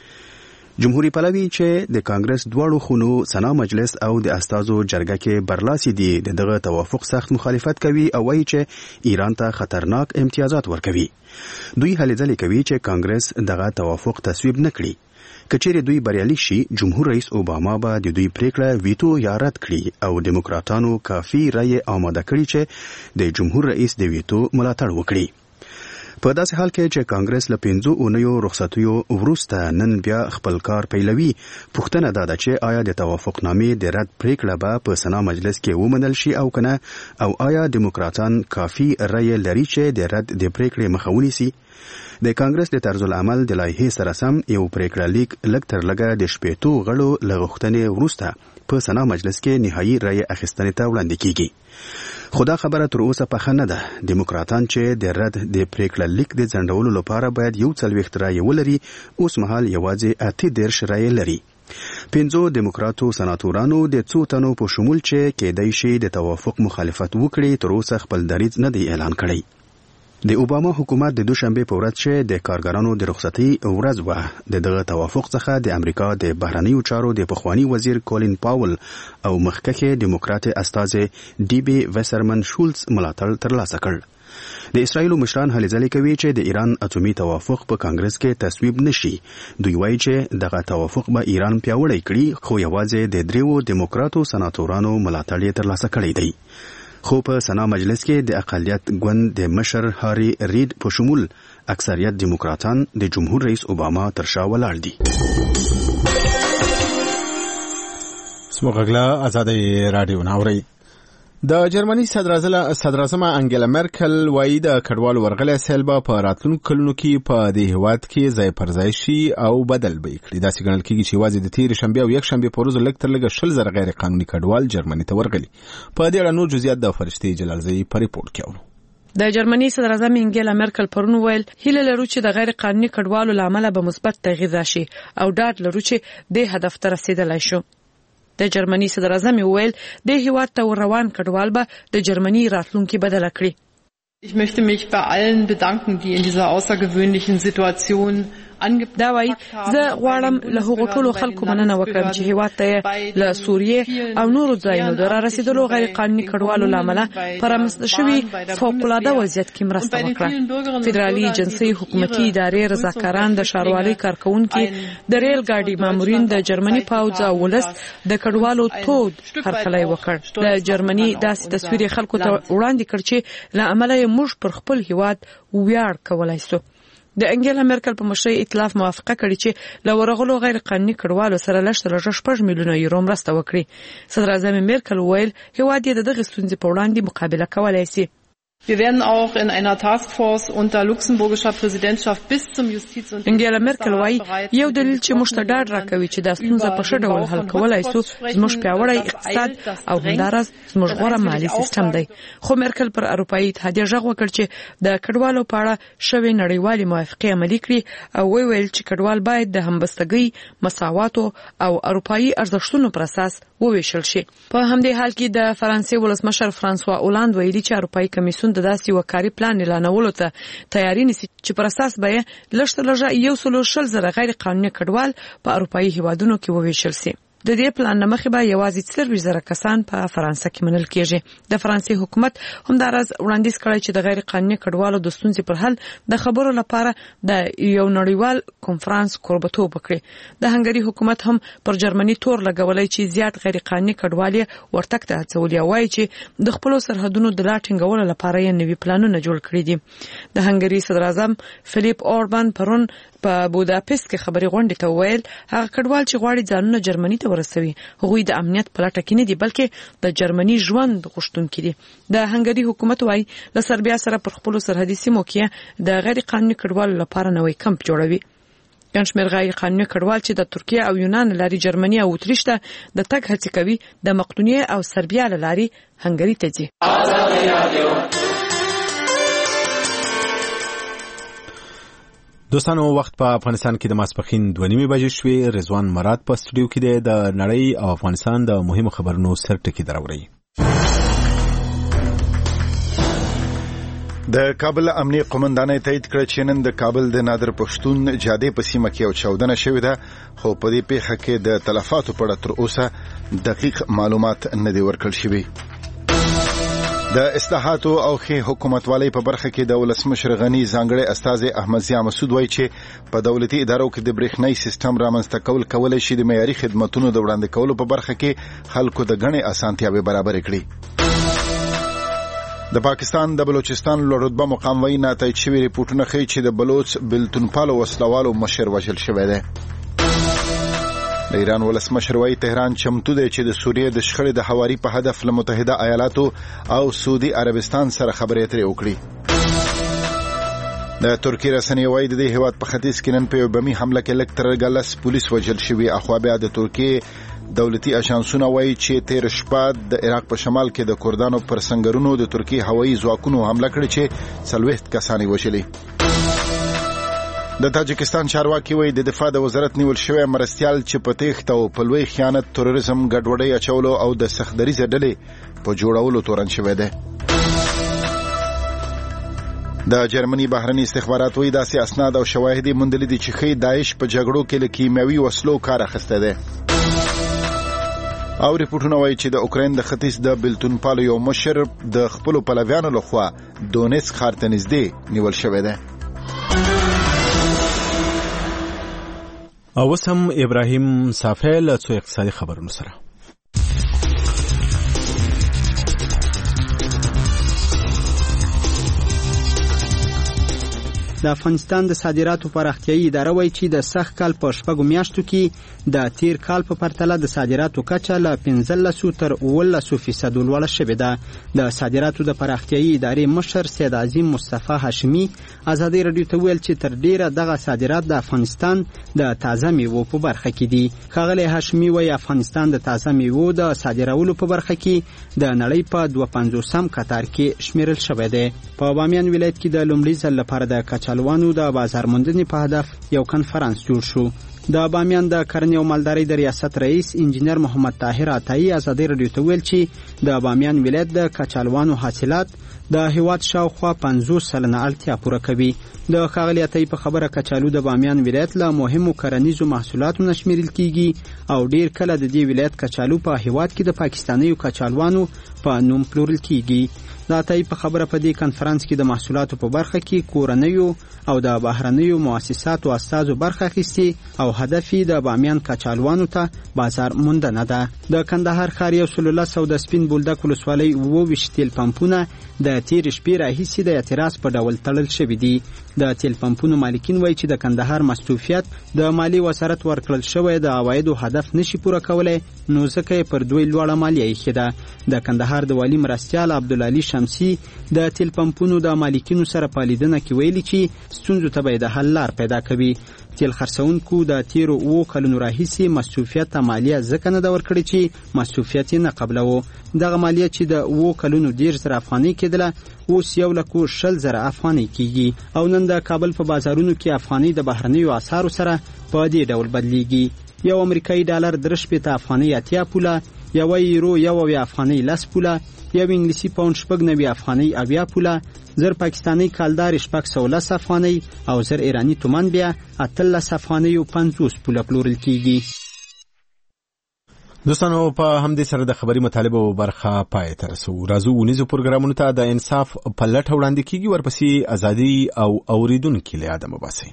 جمهوریت پلوي چې د کانګرس دواړو خونو سنا مجلس او د استازو جرګه کې برلاسي دي دغه توافق سخت مخالفت کوي او وایي چې ایران ته خطرناک امتیازات ورکوي. دوی هلې ځلې کوي چې کانګرس دغه توافق تصویب نکړي. کچېرې دوی بریالي شي، جمهور رئیس اوباما به د دوی پریکړه ویتو یا رد کړي او دیموکراتانو کافي رای آماده کړي چې د جمهور رئیس د ویتو ملاتړ وکړي. په داسې حال کې چې کانګرس له 5 اونیو رخصتیو وروسته نن بیا خپل کار پیلوي، پوښتنه دا ده چې آیا د توافقنامې د رد پریکړه به په سنا مجلس کې ومنل شي او کنه، او آیا دیموکراتان کافي رای لري چې د رد د پریکړې مخه ونیسي. د کانګرس د طرز العمل د لایحې سره سم یو پریکړه لیک لږ تر لږه د 15 غړو له غوښتنې وروسته په سنا مجلس کې نهایي رای اخیستنې ته وړاندې کیږي. خدا خبره تر اوسه پخه نه ده. دیموکراتان چې د رد د پریکړه لیک د ځنډولو لپاره باید 40 رای ولري، اوس مهال یوازې 38 رای لري. 5 دیموکراتو سناتورانو د څو تنو په شمول چې کېدای شي د توافق مخالفت وکړي تر اوسه خپل دریځ نه دی اعلان کړی. د اوباما حکومت د دوشنبه په ورځ چې د کارګرانو د رخصتي ورځ وه دغه توافق څخه د امریکا د بهرنیو چارو د پخوانی وزیر کولین پاول او مخکښ دیموکرات استازي ډي بي ویسرمن شولز ملاتړ ترلاسه کړ. د اسرایلو مشران هلې ځلې کوي چې د ایران اټومي توافق په کانګرس کې تصویب نشي. دوی وایي چې دغه توافق به ایران پیاوړی کړي، خو یوازې د 3 دیموکراتو سناتورانو ملاتړ یې ترلاسه کړی دی. خو په سنا مجلس کې د اقلیت ګوند د مشر هاري ریډ په شمول اکثریت دیموکراتان د جمهور رئیس اوباما تر شا ولاړ دي. سمغلا آزادی رادیو ناوري. د جرمني صدراعظم انګیلا مرکل وایي د کډوالو ورغلې سیلبه په راتلونکو کلونو کې په دې هیواد کې ځای پر ځای شي او بدل به کړي. داسې ګڼل کېږي چې یوازې د تېرې شنبې او یکشنبې په ورځو لږ تر لږه 20,000 غیر قانوني کډوال جرمني ته ورغلي. په دې اړه نور جزئیات د فرشتې جلالزئی په ریپورت کې اورو. د جرمني صدراعظم انګیلا مرکل پرون ویل هیله لرو چې د غیر قانوني کډوالو لامل به مثبت تغییر راشي او ډاډ لرو چې د هدف ته رسیدلای شو. د جرمني صدراعظم ویل د هیواد ته روان کډوال به د جرمني راتلونکي بدل کړي. Ich möchte mich bei allen bedanken, die in dieser außergewöhnlichen Situation دا وایي زه غواړم له هغو ټولو خلکو مننه وکړم چې هیواد ته له سوریې او نورو ځایونو د را رسیدلو غیر قانوني کډوالو له امله په رامنځته شوي فوق‌العاده وضعیت کې مرسته وکړه. فدرالي جنسي حکومتي ادارې رضاکاران، د ښاروالۍ کارکوونکي، د ریل ګاډي مامورین، د جرمني پوځ او ولس د کډوالو تود هرکلی وکړ. د جرمني داسې تصویر خلکو ته وړاندې کړ چې له امله موږ پر خپل هیواد ویاړ کولای شو. د انګیلا مرکل په مشرۍ ائتلاف موافقه کړې چې له ورغلو غیر قانوني کډوالو سره لږ 6 میلیونه یورو مرسته وکړي. صدراعظم مرکل ویل هیواد یې د دغه ستونزې په وړاندې مقابله کولای شي. Wir werden auch in einer Taskforce unter luxemburgischer Präsidentschaft bis zum Justiz- und انګیلا مرکل وایي یو دلیل چې موږ ته ډاډ راکوي چې دا ستونزه په ښه ډول حل کولای شو زموږ پیاوړی اقتصاد او همداراز زموږ غوره مالي سیستم دی. خو مرکل پر اروپایي اتحادیه غږ وکړ چې د کډوالو په اړه شوې نړیوالې موافقې عملي کړي او ویل چې کډوال باید د همبستګۍ، مساواتو او اروپایي ارزښتونو پر اساس وویشل شي. په همدې حال کې د فرانسې ولسمشر فرانسوا اولاند ویلي چې اروپایي کمیسیون د داسې وکاري پلان اعلانولو ته تیاری نیسي چې پر اساس به لږ تر لږه 120,000 غیر قانوني کډوال په اروپایي هیوادونو کې وویشل شي. د دې پلان مخې به یوازې 40,000 کسان په فرانسه کې منل کېږي. د فرانسې حکومت همدارز وړاندیز کړی چې د غیر قانوني کډوالو د ستونزې پر حل د خبرو لپاره د یو نړیوال کنفرانس کوربتوب وکړي. د هنګري حکومت هم پر جرمني تور لګولای چې زیات غیر قانوني کډوال ورتګ ته هڅولي او وایي چې د خپل سرحدونو د لا ټینګولو لپاره یې نوي پلانونه جوړ کړي دي. د هنګري صدراعظم فلیپ اوربان پرون په بوداپست کې خبري غونډې ته ویل هغه کډوال چې غواړي ځانونه جرمني ته ورسوي. هغوی د امنیت په لټه کې نه دي بلکې د جرمني ژوند غوښتونکي دي. د هنګري حکومت وايي له سربیا سره پر خپل سرحدي سیمو کې د غیر قانوني کډوالو لپاره نوې کمپ جوړوي. ګڼ شمېر غیر قانوني کډوال چې د ترکیه او یونان لاري جرمني او اتریش ته د تګ هڅه کوي د مقدونیه او سربیا لاري هنګري ته ځي. دوستانو وخت په افغانستان کې د ماسپښین 2:30 بجې شوې. رضوان مراد په سټوډیو کې د نړۍ او افغانستان د مهمو خبرونو سرټکی دراوړي. د کابل امنیه قومندانۍ تایید کړ چې نن د کابل د نادر پښتون جادې په سیمه کې یو چاودنه شوې ده، خو په دې پیښه کې د تلفاتو په اړه تر اوسه دقیق معلومات نه دي ورکړل شوي. د اصلاحاتو او ښه حکومتوالۍ په برخه کې د ولسمشر غني ځانګړی استازی احمد ضیا مسعود وایي چې په دولتي ادارو کې د برېښنايي سیستم رامنځته کول کولای شي د معیاري خدماتو د وړاندې کولو په برخه کې خلکو د غني اسانتیاوې برابر کړي. د پاکستان د بلوچستان لوړرتبه مقام وایي ناتایید شوي ریپورتونه ښیي چې د بلوچ بلتونپالو وسلوالو مشر وژل شوی دی. د ایران ولسمشر وایي تهران چمتو دی چې د سوریې د شخړې د هواري په هدف له متحده ایالاتو او سعودي عربستان سره خبرې اترې وکړي. د ترکیې رسنۍ وایي د دې هیواد په ختیځ کې نن په یو بمي حمله کې لږ تر 10 پولیس وژل شوي. اخوا بیا د ترکیې دولتي اژانسونه وایي چې تیر شپه د عراق په شمال کې د کردانو پر سنگرونو د ترکیې هوایي ځواکونو حمله کړې چې 40 کسان وژلي. د تاجکستان چارواکي وایي د دفاع د وزارت نیول شوی مرستیال چې په تېښته او په لوی خیانت تروریزم ګډوډۍ اچولو او د سختدریزه ډلې په جوړولو تورن شوی دی. د جرمني بهرني استخبارات وایي داسې اسناد او شواهد موندلي دي چې ښیي داعش په جګړو کې له کیمیاوي وسلو کار اخیستی دی. او ریپورتونه وایي چې د اوکراین د ختیځ د بلتونپالو یو مشر د خپلو پلویانو لخوا دونیتسک ښار ته نږدې نیول شوی دی. او اوس هم ابراهیم صافی له څو اقتصادي خبرونو سره. د افغانستان د صادراتو پراختیايي اداره وایي چې د سخت کال په شپږو میاشتو کې د تیر کال په پرتله د صادراتو کچه له 15 تر 18% لوړه شوې ده. د صادراتو د پراختیايي ادارې مشر سید عظیم مصطفی هاشمي ازادي رادیو ته ویل چې تر ډیره دغه صادرات د افغانستان د تازه میوو په برخه کې دي. ښاغلی هاشمي وایي افغانستان د تازه میوو د صادرولو په برخه کې د نړۍ په 250م کتار کې شمیرل شوی دی. په بامیان ولایت کې د لومړي ځل لپاره د کچالوانو د بازار موندنې په هدف یو کنفرانس جوړ شو. د بامیان د کرنې او مالدارۍ د ریاست رئیس انجینر محمد طاهر عطایی ازادي رادیو ته ویل چې د بامیان ولایت د کچالوانو حاصلات د هیواد شاوخوا 50 سلنه اړتیا پوره کوي. د ښاغلي عطایی په خبره کچالو د بامیان ولایت له مهمو کرنیزو محصولاتو نشمیرل کیږي او ډیر کله د دې ولایت کچالو په هیواد کې د پاکستانیو کچالوانو په نوم پلورل کیږي. د عطایی په خبره په دې کنفرانس کې د محصولاتو په برخه کې کورنیو او د بهرنیو مؤسساتو استازو برخه اخیستي او هدف یې د بامیان کچالوانو ته بازار موندنه ده. د کندهار ښار 110 او د سپین بولدک ولسوالۍ 22 تیل پمپونه د تیر شپې راهیسې د اعتراض په ډول تړل شوي دي. د تیل پمپونو مالکین وایي چې د کندهار مستوفیت د مالی وزارت ورکړل شوی د عوایدو هدف نشي پوره کولی، نو ځکه یې پر دوی لوړه مالیه ایښې ده. د کندهار د والي مرستیال عبدالعلي شمسی د تیل پمپونو د مالکینو سره په لیدنه کې ویلي چې ستونزو ته به د حل لار پیدا کوي. تیل خرڅونکو د تیرو 2 کلونو راهیسې مستوفیت ته مالیه ځکه نه ده ورکړې چې مستوفیت یې نه قبلوه. دغه مالیه چې د 2 کلونو 10,000 افغانۍ کېدله اوس 1,20,000 افغانۍ کېږي او نن د کابل په بازارونو کې افغانۍ د بهرنیو اسعارو سره په دې ډول بدلیږي. یو امریکایي ډالر 3 افغانۍ 80 پوله، یو یورو 1 افغانۍ 10 پوله، یو انګلیسي پاوند 90 افغانۍ 70 پوله، زر پاکستانی کالدار 610 افغانۍ او زر ایرانی تومان بیا 18 افغانۍ او 50 پوله پلورل کیږي. دوستانو په همدې سره د خبري مطالبه برخه پای ته رسو. راځو ونیزو پروګرامونو ته د انصاف په لټه وړاندې کیږي، ورپسې ازادي او اوریدونکو له ادم وباسي.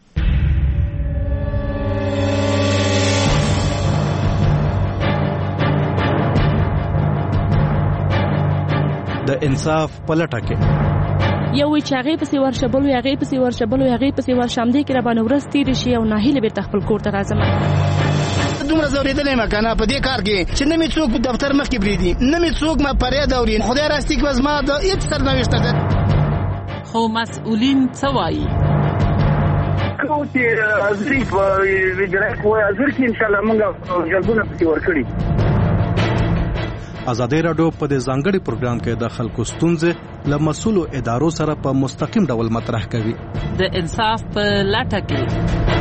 د انصاف په لټه کې یو چې هغه پسې ورشبل وي، هغه پسې ورشبل وي، هغه پسې ورشم دي کې را باندې ورستې شي او ناهیله بیرته خپل کور ته راځم. دومره زوریدلې ما کنه په دې کار کې چې نه می څوک دفتر مخ کې بریدي نه می څوک ما پرې دا ورین خدای راستي کې وزما د هیڅ سرنوشت ده. خو مسؤلین څه وایي؟ کوم چې ازري په ویډیو کوی ازر کې ان شاء الله موږ جلبونه پکې ورکړي. ازادي رادیو په دې ځانګړي پروګرام کې د خلکو ستونزې له مسؤلو ادارو سره په مستقیم ډول مطرح کوي. د انصاف په لټه کې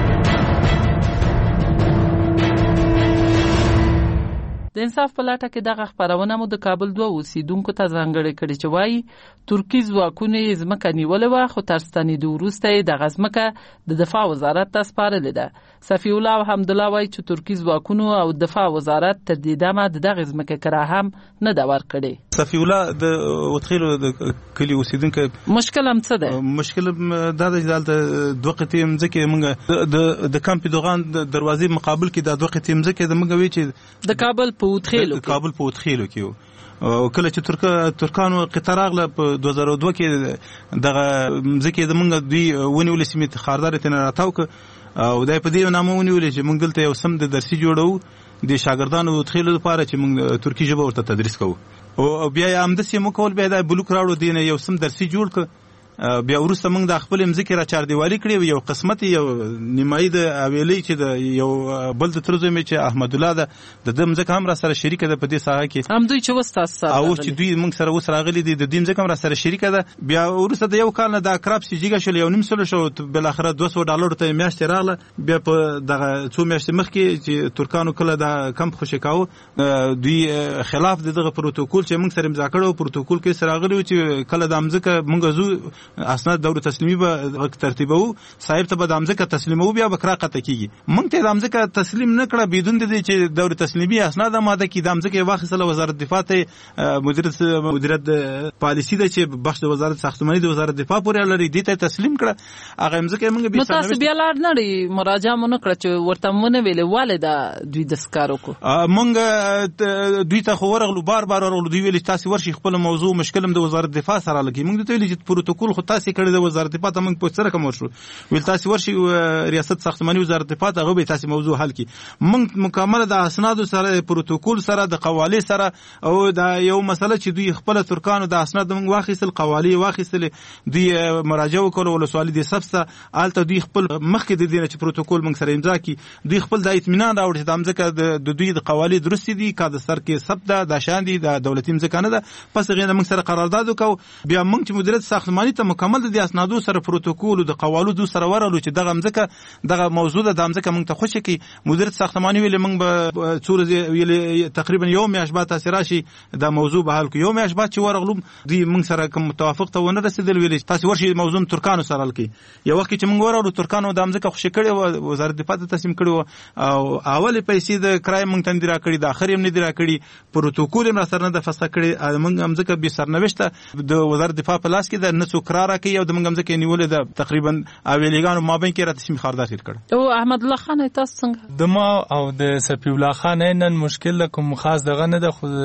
د انصاف په لټه کې دغه خبرونه مو د کابل 2 اوسیدونکو ته ځانګړې کړي چې وایي ترکی ځواکونه یې ځمکه نیولې وه خو تر ستنېدو وروسته یې دغه ځمکه د دفاع وزارت ته سپارلې ده. صفی الله او حمدالله وایي چې ترکی ځواکونو او دفاع وزارت تر دې دمه د دغه ځمکې کرا هم نه ده ورکړې. صفی الله د وتخیلو د کلي اوسیدونکو مشکل هم څه ده؟ مشکل دا د دوه قطعې مځکې موږ د کمپ دوغان د دروازې مقابل کې د دوه قطعې مځکې د موږ وی چې د کابل په وتخیلو کې او کله چې ترکانو قطر راغله په 2002 کې دغه مځکې د موږ دوی ونیول سیمې خاردار ته راتاو او دای په دې نامه ونیول چې موږ دلته یو سم د درسي جوړو د شاګردانو وتخیلو لپاره چې موږ ترکی ژبه ورته تدریس کوو او بیا هم د سیمو کول بیا د بلوک راوړو دینه یو سم درسي جوړ ک بیا ورسته موږ د خپل مځکې را چار دیوالي کړې یو قسمت یو نیمایي د اویلې چې د یو بل د ترزو می چې احمد الله د مځکه هم را سره شریک ده په دې ساحه کې هم دوی چې وستاسو او چې دوی موږ سره وس راغلي دي د دې مځکه هم را سره شریک ده. بیا ورسته د یو کال نه د اکراب سیجیګه شول یو نیم سل شو بل اخره $200 ته میاشت راغله. بیا په دغه څو میاشتې مخکې چې ترکانو کله د کمپ خوشی کاوه دوی خلاف دغه پروتوکول چې موږ سره امضا کړو پروتوکول کې سره راغلی چې کله د مځکه موږ زو اسناد دور تسلیمي به ترتیبو صاحب ته به د امزکه تسلیمو بیا بکرا قطه کیږي مونږ ته د امزکه تسلیم نه کړه بدون د دې چې دور تسلیمي اسناد ماده کې د امزکه واخصله وزارت دفاع ته مدیریت پالیسی د چې بخش د وزارت ساختماني د وزارت دفاع پورې لري دې ته تسلیم کړه هغه امزکه موږ به تاسو بیا لار نه لري مراجعه مونږ کړ چې ورته مونږ ویلې والده دوی د سکارو کو مونږ دوی ته خو ورغلو بار ورغلو دوی ویل تاسو ورشي خپل موضوع مشکلم د وزارت دفاع سره لګي مونږ ته ویل چې پروتوکول خو تاسو کړی د وزارت دفاع ته موږ په سره کوم شو ویل تاسو ورشي ریاست ساختماني وزارت دفاع ته غوې تاسو موضوع حل کی موږ مکمل د اسناد سره پروتوکول سره د قوالی سره او دا یو مسله چې دوی خپل ترکانو د اسناد موږ واخیستل قوالی واخیستل دوی مراجعه وکړه ولسوالي د سبسته آلته دوی خپل مخکې د دې چې پروتوکول موږ سره امضا کی دوی خپل د اطمینان راوړي د امزکه د دوی د قوالی درست دي کا د سر کې ثبت د شان دي د دولتي مځکه نه ده پس غیر موږ سره قرارداد وکاو بیا موږ چې مدیریت ساختماني ته مکمل د اسنادو سره پروتوکول د قوالو دو سره ورالو چې دغه مځکه دغه موضوع د مځکه موږ ته خوشی کی مدیریت ساختماني ویل موږ به څور ویل تقریبا یو میاشت بعد تاسو راشي د موضوع به حل کو یو میاشت بعد چې ورغلم دوی موږ سره کوم توافق ته ونه رسیدل ویل تاسو ورشي موضوع ترکانو سره حل کی یو وخت چې موږ ورالو ترکانو د مځکه خوشی کړي وزارت دفاع ته تسلیم کړي او اول پیسې د کرای موږ تندرا کړي د اخر هم نه درا کړي پروتوکول هم سره نه فسخ کړي موږ مځکه به سرنوشته د وزارت دفاع په لاس کې د نسو قرار کوي او د موږ مځکه نیولې ده تقریبا اویلیګانو مابین کې راته سیمه خاردار کړ او احمد الله خان تاسو څنګه د ما او د صفی الله خان نن مشکل کوم خاص دغه نه ده خو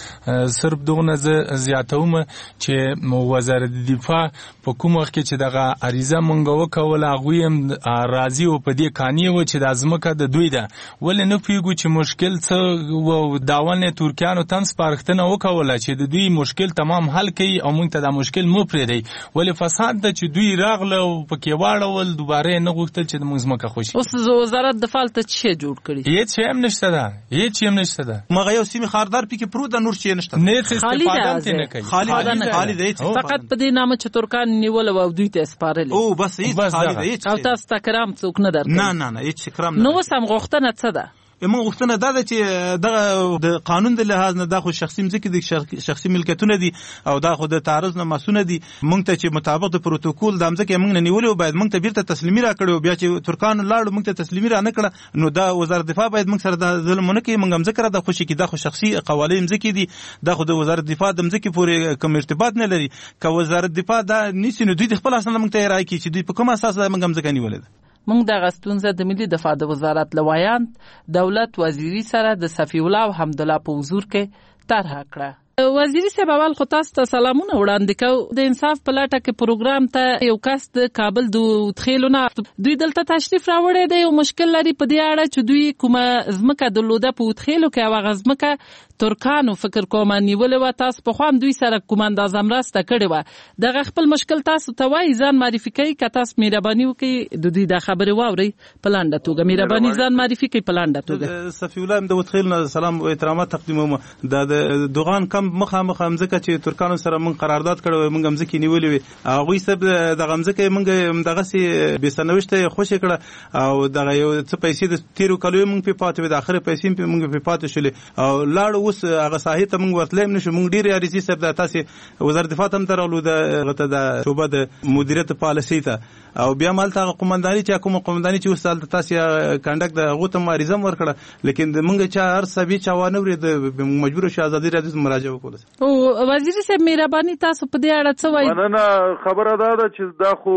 صرف دغه زیاتوم چې وزارت دفاع په کوم وخت کې چې دغه عریضه مونږ وکول هغه هم راضي او په دې کانی و چې د ازمکه د دوی ده ولې نه پیګو چې مشکل څه و داونه ترکیانو تم سپارښتنه وکوله چې د دوی مشکل تمام حل کړي او مونږ ته د مشکل مو پرې دی ولې فساد د چې دوی راغله او پکې واړول دوباره نه غوښتل چې د مزمکه خوشي اوس وزارت دفاع ته څه جوړ کړي هیڅ هم نشته ده هیڅ هم نشته ده مغه یو سیمه خاردار پکې پروت د نور شي نشته نه استفاده نه کوي خالی ده فقط په دې نامه چې ترکان نیول او دوی ته سپارل او بس هیڅ خالی ده هیڅ او تاسو تکرام څوک نه درته نه هیڅ کرام نو سم غوښتنه څه ده موږ غوښتنه دا ده چې دغه د قانون د لحاظ نه دا خو شخصي ملک دي شخصي ملکیتونه دي او دا خو د تعرض نه مسونه دي موږ ته چې مطابق د پروتوکول د امزکه موږ نه نیولې او باید موږ ته بیرته تسلیمي را کړو بیا چې ترکان لاړو موږ ته تسلیمي را نه کړه نو دا وزارت دفاع باید موږ سره د ظلم نه کوي موږ امزکه را د خوشي کې دا خو شخصي قوالې امزکه دي دا خو د وزارت دفاع د امزکه پورې کوم ارتباط نه لري که وزارت دفاع دا نيسي نو دوی خپل اصل موږ ته راځي چې دوی په کوم اساس موږ امزکه نیولې موږ د غستونزه د ملي دفاع د وزارت لوایان دولت وزیری سره د صفی الله او حمدالله په حضور کې طرح کړه وزیر صاحب اول خو تاسو ته سلامونه وړاندې کوم. د انصاف په لټه کې پروګرام ته یو کس د کابل د تخیلونه دوی دلته تشریف راوړی دی. یو مشکل لري په دې اړه چې دوی کومه ځمکه درلوده په تخیلو کې، هغه ځمکه ترکانو فکر کوم نیولې وه. تاسو په خوام دوی سره کوم اندازه مرسته کړې وه. دغه خپل مشکل تاسو ته وایي، ځان معرفي کوي. که تاسو مهرباني وکړئ د دوی دا خبرې واورئ په لنډه توګه. مهرباني ځان معرفي کوي په لنډه توګه. صفي الله د تخیل نه سلام او احترامات تقدیموم. د دوغان کم مخامخ مځکه چې ترکانو سره مونږ قرارداد کړو، مونږ مځکه نیولې وي. هغه سب د مځکه مونږ دغه سي بسنوشته خوشی کړه او دغه یو څه پیسې د تیرو کلو مونږ په پاتې د اخر پیسې په مونږ په پاتې شولې او لاړ. اوس هغه ساحه ته مونږ ورتلم نشو. مونږ ډیر ریاضي سب د تاسو وزارت دفاع هم ترولو د شوبه د مدیریت پالیسي ته او بیا مالته قومنداني چې کوم قومنداني چې وسال تاسو کنډک د غوته مریضم ورکړه، لیکن مونږ چې هر سبي چاوانه ورې د مجبور شو ازادي راځي مراجعه وکړه. او وزیر صاحب مهرباني تاسو په دې اړه څه وایي؟ نه خبره ده چې دا خو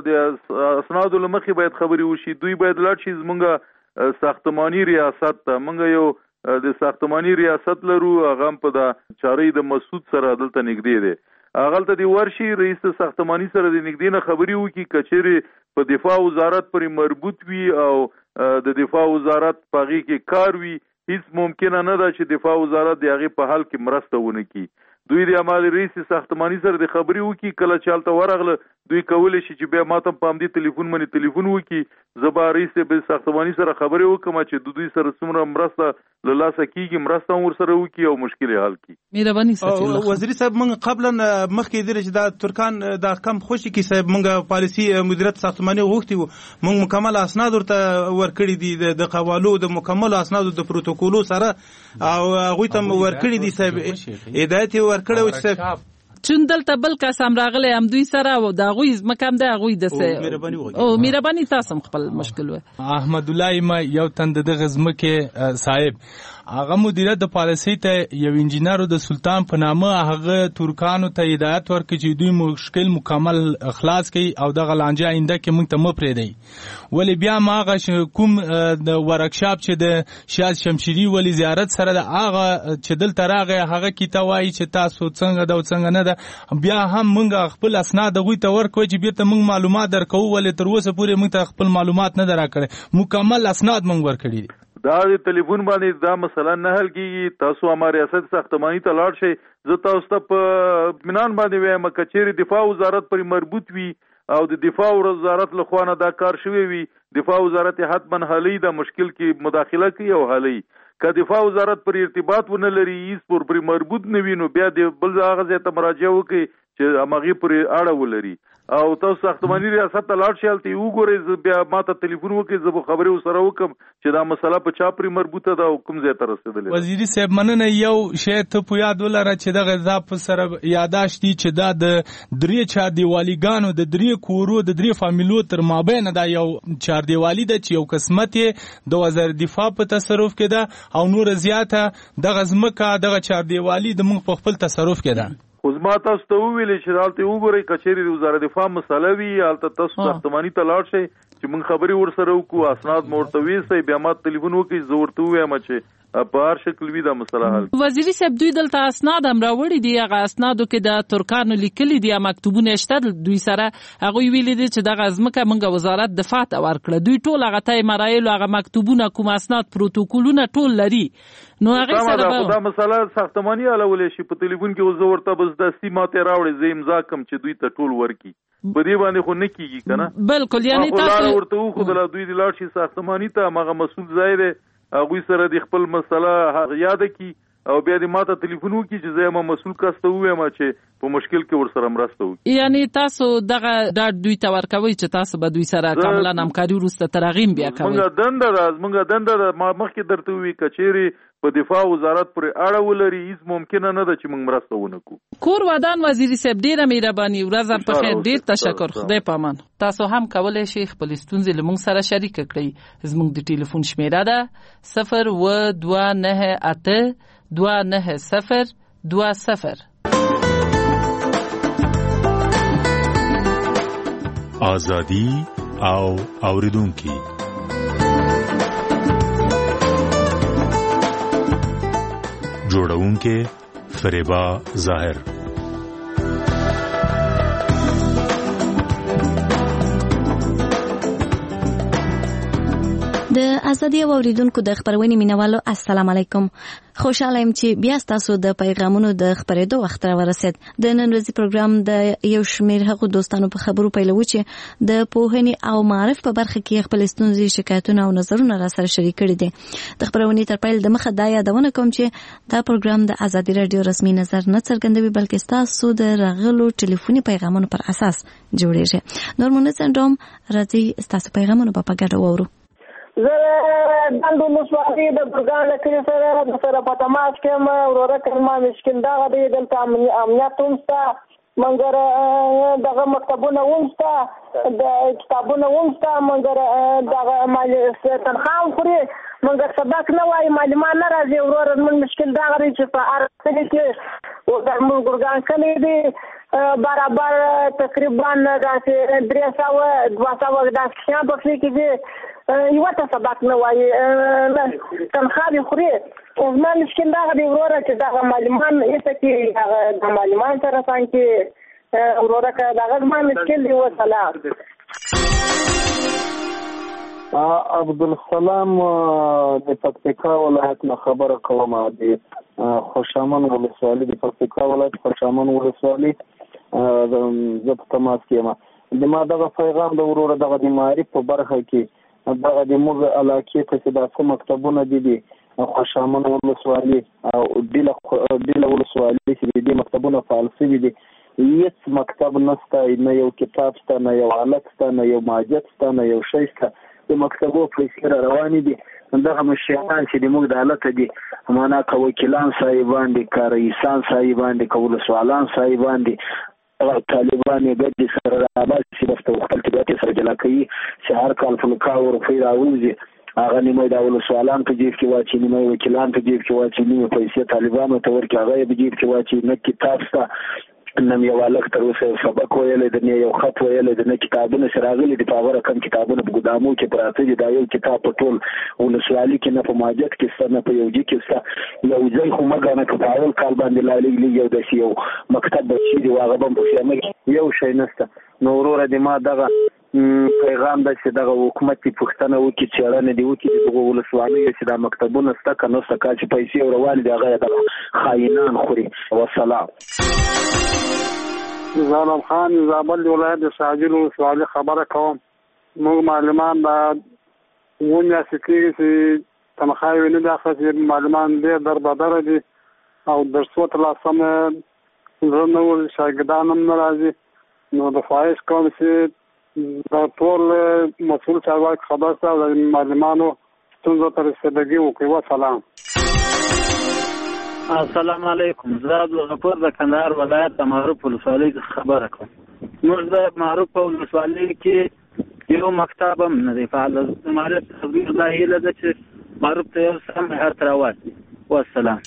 د اسناد لمخې باید خبري وشي. دوی باید لاړ شي زمونږ ساختماني ریاست ته. مونږ یو د ساختماني ریاست لرو، هغه په د چارې د مسعود سره دلته نږدې دی. هغه ته دی ورشي رئیس ساختماني سره د نږدې نه خبري وکړي. کچېرې په دفاع وزارت پورې مربوط وي او د دفاع وزارت په هغې کې کار وي، هیڅ ممکنه نه ده چې دفاع وزارت د هغې په حل کې مرسته ونه کړي. دوی د عمل رئیس ساختماني سره د خبري وکړي. کله چې هلته ورغله دوی کولی شي چې بیا ماته په همدې ټلیفون باندې ټلیفون وکړي. زه به رئیس ساختماني سره خبرې وکړم چې د دوی سره څومره مرسته له لاسه کېږي، مرسته هم ورسره وکړي او مشکل یې حل کړي. مهرباني صاحب. وزیر صاحب مونږ قبلا مخکې دی چې دا ترکان دا کم خوشي کې صاحب مونږ پالیسي مدیریت ساختماني غوښتي وو. مونږ مکمل اسناد ورته ورکړي دي د قوالو د مکمل اسناد د پروتوکولو سره او هغوی ته ورکړي دي صاحب. هدایت یې ورکړی و چې چون دلته بل قسم راغلی هم دوی سره او د هغوی ځمکه هم د هغوی د او مهرباني تاسو خپل مشکل و. احمد الله ما یو تند دغه ځمکه صاحب هغه مدیریت د پالیسي ته یو انجینر د سلطان په نامه هغه ترکانو ته هدایت ورکړي چې دوی مشکل مکمل خلاص کړي او دغه لانجه آینده کې موږ ته مه پرېږدي. ولی بیا ما هغه کوم د ورکشاپ چې د شاه شمشیري ولی زیارت سره د هغه چې دلته راغی هغه کې ته وایي چې تاسو څنګه ده او څنګه نه ده. بیا هم موږ خپل اسناد هغوی ته ورکوو چې بیرته موږ معلومات درکوو، ولې تر اوسه پورې موږ ته خپل معلومات نه ده راکړی. مکمل اسناد موږ ورکړي دي. دا د ټلیفون باندې دا مسله نه حل کیږي. تاسو امر ریاست ساختماني ته لاړ شئ. زه تاسو ته په اطمینان باندې وایم که چیرې دفاع وزارت پرې مربوط وي او د دفاع وزارت له خوا نه دا کار شوی وي، دفاع وزارت حتما حلی دا مشکل کې مداخله کوي او حلی. که دفاع وزارت پر ارتباط ونه لري، هیڅ پرې مربوط نه وي، نو بیا د بل هغه ځای ته مراجعه وکړي چې همغې پرې اړه ولري. او تاسو ساختماني ریاست ته لاړ شئ، هلته یې وګورئ. بیا ما ته ټلیفون وکړئ، زه به خبرې ورسره وکړم چې دا مسله په چا پرې مربوطه ده او کوم ځای ته رسېدلې ده. وزیري صاحب مننه. یو شی ته په یاد ولره چې دغه اضافه سره یاداشت دي چې دا د 3 چاردیوالیګانو د 3 کورو د 3 فامیلو تر مابین دا یو چاردیوالي ده چې یو قسمت یې د وزارت دفاع په تصرف کې ده او نور زیاته دغه ځمکه دغه چاردیوالي د موږ په خپل تصرف کې ده. خو زما تاسو ته وویلې چې هلته وګورئ که چیرې د وزارت دفاع مسله وي، هلته تاسو ساختماني ته لاړ شئ چې موږ خبرې ورسره وکړو، اسناد مو ورته ویسئ، بیا ما ټلیفون وکړئ، زه ورته ووایم چې په هر شکل وي دا مسله حل. وزیري صاحب دوی دلته اسناد هم راوړي دي. هغه اسنادو کې د ترکانو لیکلي دي، مکتوبونه شته دوی سره. هغوی ویلي دي چې دغه ځمکه موږ وزارت دفاع ته ورکړه. دوی ټول هغه ته مراحل هغه مکتوبونه کوم اسناد پروتوکولونه ټول لري. نو هغه سره دا مسله ساختماني حلولی شي. په ټلیفون کې زه ورته بس دستي ماته راوړي، زه امضا کړم چې دوی ته ټول ورکړي. په دې باندې خو نه کېږي که نه. بلکل. یعنې تاسو ورته وښودله دوی دې لاړ شي ساختماني ته، هماغه مسؤل ځای دی، هغوی سره د خپل مسله یاده کړي او بیا دې ماته ټلیفون وکړي چې زه یم مسؤل کس ته ووایم چې په مشکل کې ورسره مرسته وکړي. یعنې تاسو دغه ډاډ دوی ته ورکوئ چې تاسو به دوی سره کاملا همکاري وروسته تر هغې بیا کوئ. زموږ دنده ده. ما مخکې درته ووایي که چیرې په دفاع وزارت پورې اړه ولري، هیڅ ممکنه نه ده چې موږ مرسته ونه کړو. کور ودان وزیري صاحب ډېره مهرباني. ورځ په خیر. ډېر تشکر. خدای په امان. تاسو هم کولی شئ خپل ستونزې له موږ سره شریکه کړئ. زموږ د ټلیفون شمیره ده 02298 29020. آزادی او اوریدونکي. جوړونکې فریبا ظاهر. د ازادي اوریدونکو د خبرونې مینوالو السلام علیکم. خوشاله یم چې بیا تاسو د پیغامونو د خبرېدو وخت را ورسید. د نن ورځې پروګرام د یو شمېر هغو دوستانو په خبرو پیلوو چې د پوهنې او معرف په برخه کې خپل ستونزې، شکایتونه او نظرونه را سره شریک کړي دي. د خبرونې تر پیل د مخه دا یادونه کوم چې دا پروګرام د ازادي رادیو رسمي نظر نه څرګندوي، بلکې تاسو د راغلو ټلیفوني پیغامونو پر اساس جوړیږي. نور مونږ څنډم راځي تاسو پیغامونه په ګډه وورو. زه دندو نسواري د برګان لکه سره په تماس کې ما ورور کلمه مشکل دا غوډي دلته امنیت همستا منګر دغه مکتبونه همستا د کتابونه همستا منګر دغه مال تنخواه خوري منګر سبق نه وای معلومات نه راځي ورور من مشکل دا غوډي چې په ارڅ کې او د موږ برګان کلی دی برابر تقریبا داسې 300 داسې په کې یو ته سبق نه وایي تنخواه خوري. زما مشکل دا غوډي وروره چې دغه معلومان ایسه کې هغه د معلومان سره څنګه وروره که دغه زما مشکل دی. وسلام. عبدالسلام د پکتیکا ولایت نه خبره کوم. د خوشامن ولسوالي د پکتیکا ولایت خوشامن ولسوالي زه په تماس کې یم. د ما دغه پیغام د وروره دغه د معرف په برخه کې دغه د موږ علاقې ته چې داسې مکتبونه دي خوشامن ولسوالي او ډیله ولسوالي چې دي مکتبونه فعال شوي دي. هیڅ مکتب نشته، نه یو کتاب شته، نه یو هلک شته، نه یو ماجد شته، نه یو شی شته. د مکتبو پیسې را روانې دي. دغه مشران چې د موږ د حالت دي معنا که وکیلان صاحبان دي، که رئیسان صاحبان دي، که ولسوالان صاحبان دي، طالبان یې ګډې سره راباسي دفته خپل طبیعت سره جلا کوي چې هر کال فلکاو روپۍ راوځي هغه نیمه د ولسوالان په جیب کې واچي، نیمه وکیلان په جیب کې واچي، نیمه پیسې طالبانو ته ورکړي هغه یې په جیب کې واچي. نه کتاب شته، نه یو هلک تر اوسه یو سبق ویلی دی، نه یو خط ویلی دی، نه کتابونه چې راغلي دي په هغه رقم کتابونه په ګدامو کې پراته دي. دا یو کتاب په ټول ولسوالي کې نه په ماجد کې شته، نه په یوجي کې شته. یو ځای خو مه ګڼه که په اول کال باندې لالېږلي یو داسې یو مکتب بچي دي هغه به هم په خیمه کې یو شی نشته. نو وروره د ما دغه پیغام ده چې دغه حکومت دې پوښتنه وکړي، څېړنه دې وکړي د دغو ولسوالیو چې دا مکتبونه شته که نشته، کله چې پیسې روانې دي هغه یې دغه خاینان خوري. وسلام. زالم خان زابل ولایت د ساجل ولسوالي خبره کوم. موږ معلمان د ونیاسې کېږي چې تنخواه یې نه دي اخیستې. معلمان ډېر دربدره دي او درسو ترلاسه زه نه ول شاګردان هم نه راځي. نو د خواهش کوم چې د ټول مسؤل چارواکي خبر سره د معلمانو ستونزو ته رسېدګي وکړي. وسلام. السلام علیکم. زه عبدالغفور د کندهار ولایت د معروف ولسوالۍ څخه خبره کوم. موږ د معروف په ولسوالۍ کې یو مکتب هم نه دی فعال. معرف تقدیر دا هیله ده چې معروف ته یو سم معیار راوړي. والسلام.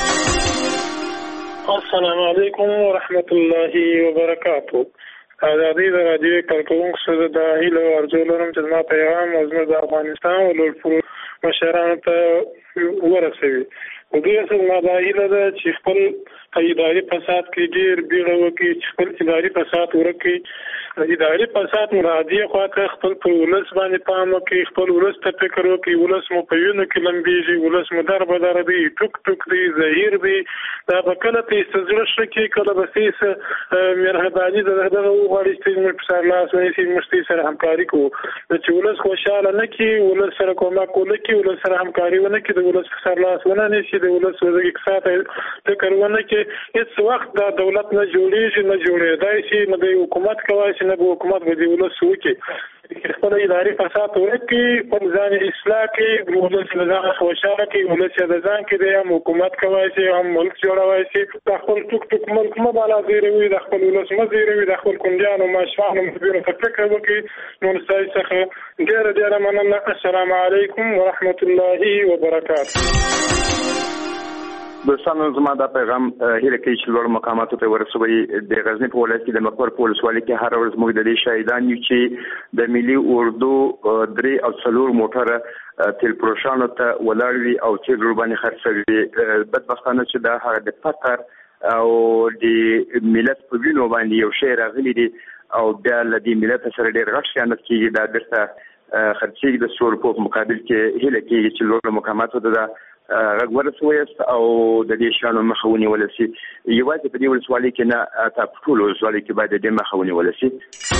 السلام علیکم ورحمت الله وبرکاته. ازادي د راډیو کارکونکو سره د هیله او ارزو لرم چې زما پیغام زموږ د افغانستان ولولپور مشرانو ته ورسوي. د دې سره دا هیله ده چې خپل اداري فساد کې ډېر بیړه وکړي، چې خپل اداري فساد ورکړي. اداري فساد مرادي خواته خپل په ولس باندې پام وکړي، خپل ولس ته فکر وکړي. ولس مو په وینو کې لمبېږي، ولس مو دربدر دی، ټوک ټوک دی، زهیر دی. دا به کله ته استزړه شي کې کله به سیس مهرباني دغه وغواړي چې موږ په سر لاس ونیسي، موږ سره همکاري کوو. چې ولس خوشاله نه کړي، ولس سره کومک ونه کړي، ولس سره همکاري ونه کړي، د ولس په سر لاس ونه نیسي، د ولس اقتصاد فکر ونه کړي، هیڅ وخت دا دولت نه جوړېږي، نه جوړېدای شي، نه د حکومت کولی شي، نه به حکومت به د ولس وکړي. خپل اداري فساد ورکړي، خپل ځان اصلاح کړي، ولس له ځانه خوشحاله کړي. ولس یې د ځان کې دی، هم حکومت کولی شي، هم ملک جوړولی شي. د خپل ټوک ټوک ملک مه بالا زیروي، د خپل ولس مه زیروي، د خپل کونډیانو ماشومانو مخبرو ته فکر وکړي. نو ستاسو څخه ډېره ډېره مننه. السلام علیکم ورحمت الله وبرکاته. دوستانو زما دا پیغام هیله کوي چې لوړ مقاماتو ته ورسوي. د غزنی په ولایت کې د مقبر په ولسوالۍ کې هر ورځ موږ د دې شاهدان یو چې د ملي اردو 3 او 4 موټر تیل پروشانو ته ولاړ وي او چې ور باندې خرڅوي. بدبختانه چې دا هغه د فقر او د ملت په وینو باندې یو شی راغلی دی او بیا له دې ملت سره ډېر غټ خیانت کېږي. دا درته خرڅېږي د سور په مقابل کې هیله کېږي چې لوړو مقاماتو ته دا غږ ورسویاست او د دې شیانو مخه ونیول شي. یوازې په دې ولسوالۍ کې نه، حتی په ټولو ولسوالیو کې باید د دې مخه ونیول شي.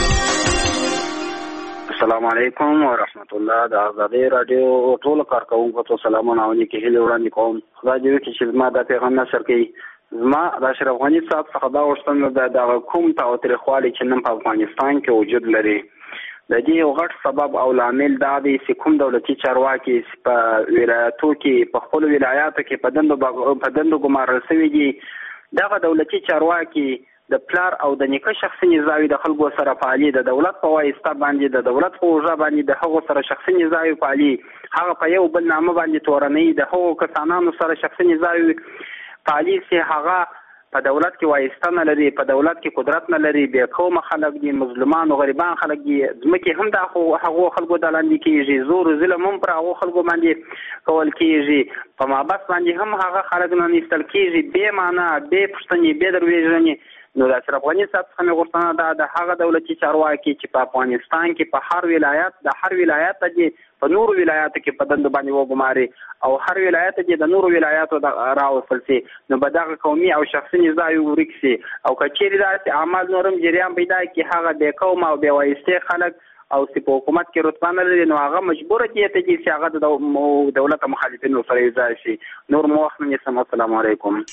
السلام علیکم ورحمت الله. د آزادۍ راډیو ټولو کارکوونکو ته سلامونه او نیکې هیلې وړاندې کوم. خدای دې وکړي چې زما دا پیغام نشر کړي. زما د اشرف غني صاحب څخه دا غوښتنه ده دغه کوم تاوتریخوالي چې نن په افغانستان کې وجود لري، د دې یو غټ سبب او لامل دا دی چې کوم دولتي چارواکي په ولایتو کې په خپلو ولایاتو کې په دندو ګمارل شوي دي. دغه دولتي چارواکي د پلار او د نیکه شخصي نزاوي د خلکو سره پالي، د دولت په واسطه باندې د دولت په اوږه باندې د هغو سره شخصي نزاوي پالي، هغه په یو بل نامه باندې تورنوي، د هغو کسانانو سره شخصي نزاوي پالي چې هغه په دولت کې واسطه نه لري، په دولت کې قدرت نه لري، بې قومه خلک دي، مظلومان او غریبان خلک دي. ځمکې هم د هغو خلکو د لاندې کېږي، زور او ظلم هم پر هغو خلکو باندې کول کېږي، په محبس باندې هم هغه خلک نه نیستل کېږي، بې معنا، بې پوښتنې، بې دروېژنې. نو د اشرف غني صاحب څخه مې غوښتنه ده د هغه دولتي چارواکي چې په افغانستان کې په هر ولایت د هر ولایت ته په نورو ولایاتو کې په دندو باندې وګماري او هر ولایت کې د نورو ولایاتو راوستل شي، نو به دغه قومي او شخصي نزاعي ورک شي. او که چیرې داسې اعمال نورم جریان پیدا کړي، هغه بې قومه او بې وایستې خلک او چې په حکومت کې رتبه نه لري، نو هغه مجبوره کېږي چې هغه د دولت مخالفینو سره یوځای شي. نور مو وخت نه نیسم. السلام علیکم.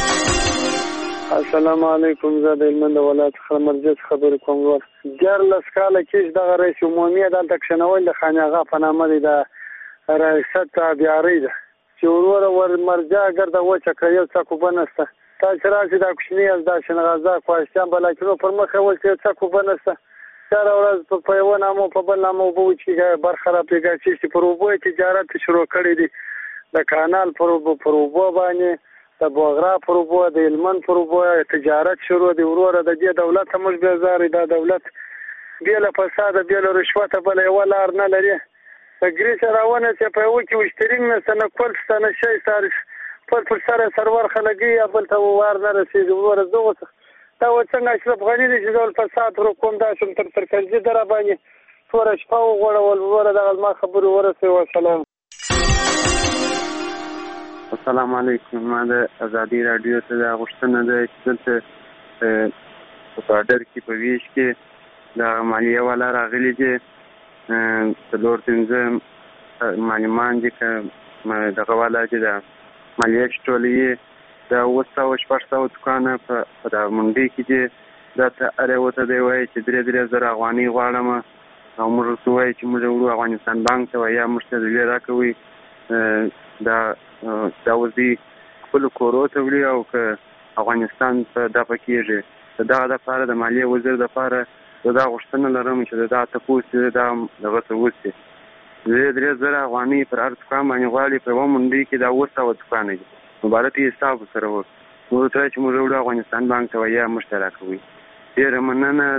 السلام علیکم. زه د هلمند ولایت څخه مرجس خبرې کوم. 14 کاله کېږي دغه رئیس عمومي دلته کښېنول د خاني آغا په نامه دی، د ریاست تابعیاري ده چې وروره ور مرجع ګرده وچه کړه، یو څه کوبه نشته. تاسې راشئ دا کوچني از دا شنغازه کوهستان بلاکینو پر مخ یې ول چې یو څه کوبه نشته. هره ورځ په یوه نامه په بل نامه اوبه وچېږي، برخه راپرېږي چې پر اوبو یې تجارت شروع کړی دی، د کانال پر اوبو باندې، د بوغرا پر اوبو، د هلمند پر اوبو تجارت شروع دی. وروره د دې دولت ته موږ بیزارې، دا دولت بې له فساده بې له رشوته بله یوه لار نه لري. د ګریس راونه چې په یوه کې وشترینګ نشته، نه کول شته، نه شی ساري پر سره سرور خلګي یا بل ته وار نه رسېږي. وروره زه اوس دا و څنګه اشرف غني دی چې ډول فساد وکړم، دا شم تر ترکزي ده راباندې توره شپه وغوړول. وروره دغه زما خبرې ورسوي. وسلام. السلام علیکم. ما د آزادۍ راډیو ته دا غوښتنه ده چې دلته په بارډر کې په ویش کې د مالیه والا راغلي دي، 4-5 معلمان دي که دغه والا چې د مالیه چې ټولوي د 700-800 دوکانه په دا منډۍ کې دي، دا ته هر یوه ته دی وایي چې 3,000 افغانۍ غواړم او موږ ورته وایي چې موږ وړو افغانستان بانک ته یا موږ ته ډېر راکوي. دا اوس دوی خپلو کورو ته وړي او که افغانستان ته دفع کېږي. د دغه دپاره د مالیې وزیر دپاره زه دا غوښتنه لرم چې د دا تپوس چې دا دغه ته وشي. 3,000 افغانۍ پر هر دوکان باندې غواړي، په یوه منډۍ کې دا 700 دوکانه دي. مبارک یې حساب سره وکړو. موږ ورته وایو چې موږ وړو افغانستان بانک ته یا موږ ته راکوي. ډېره مننه.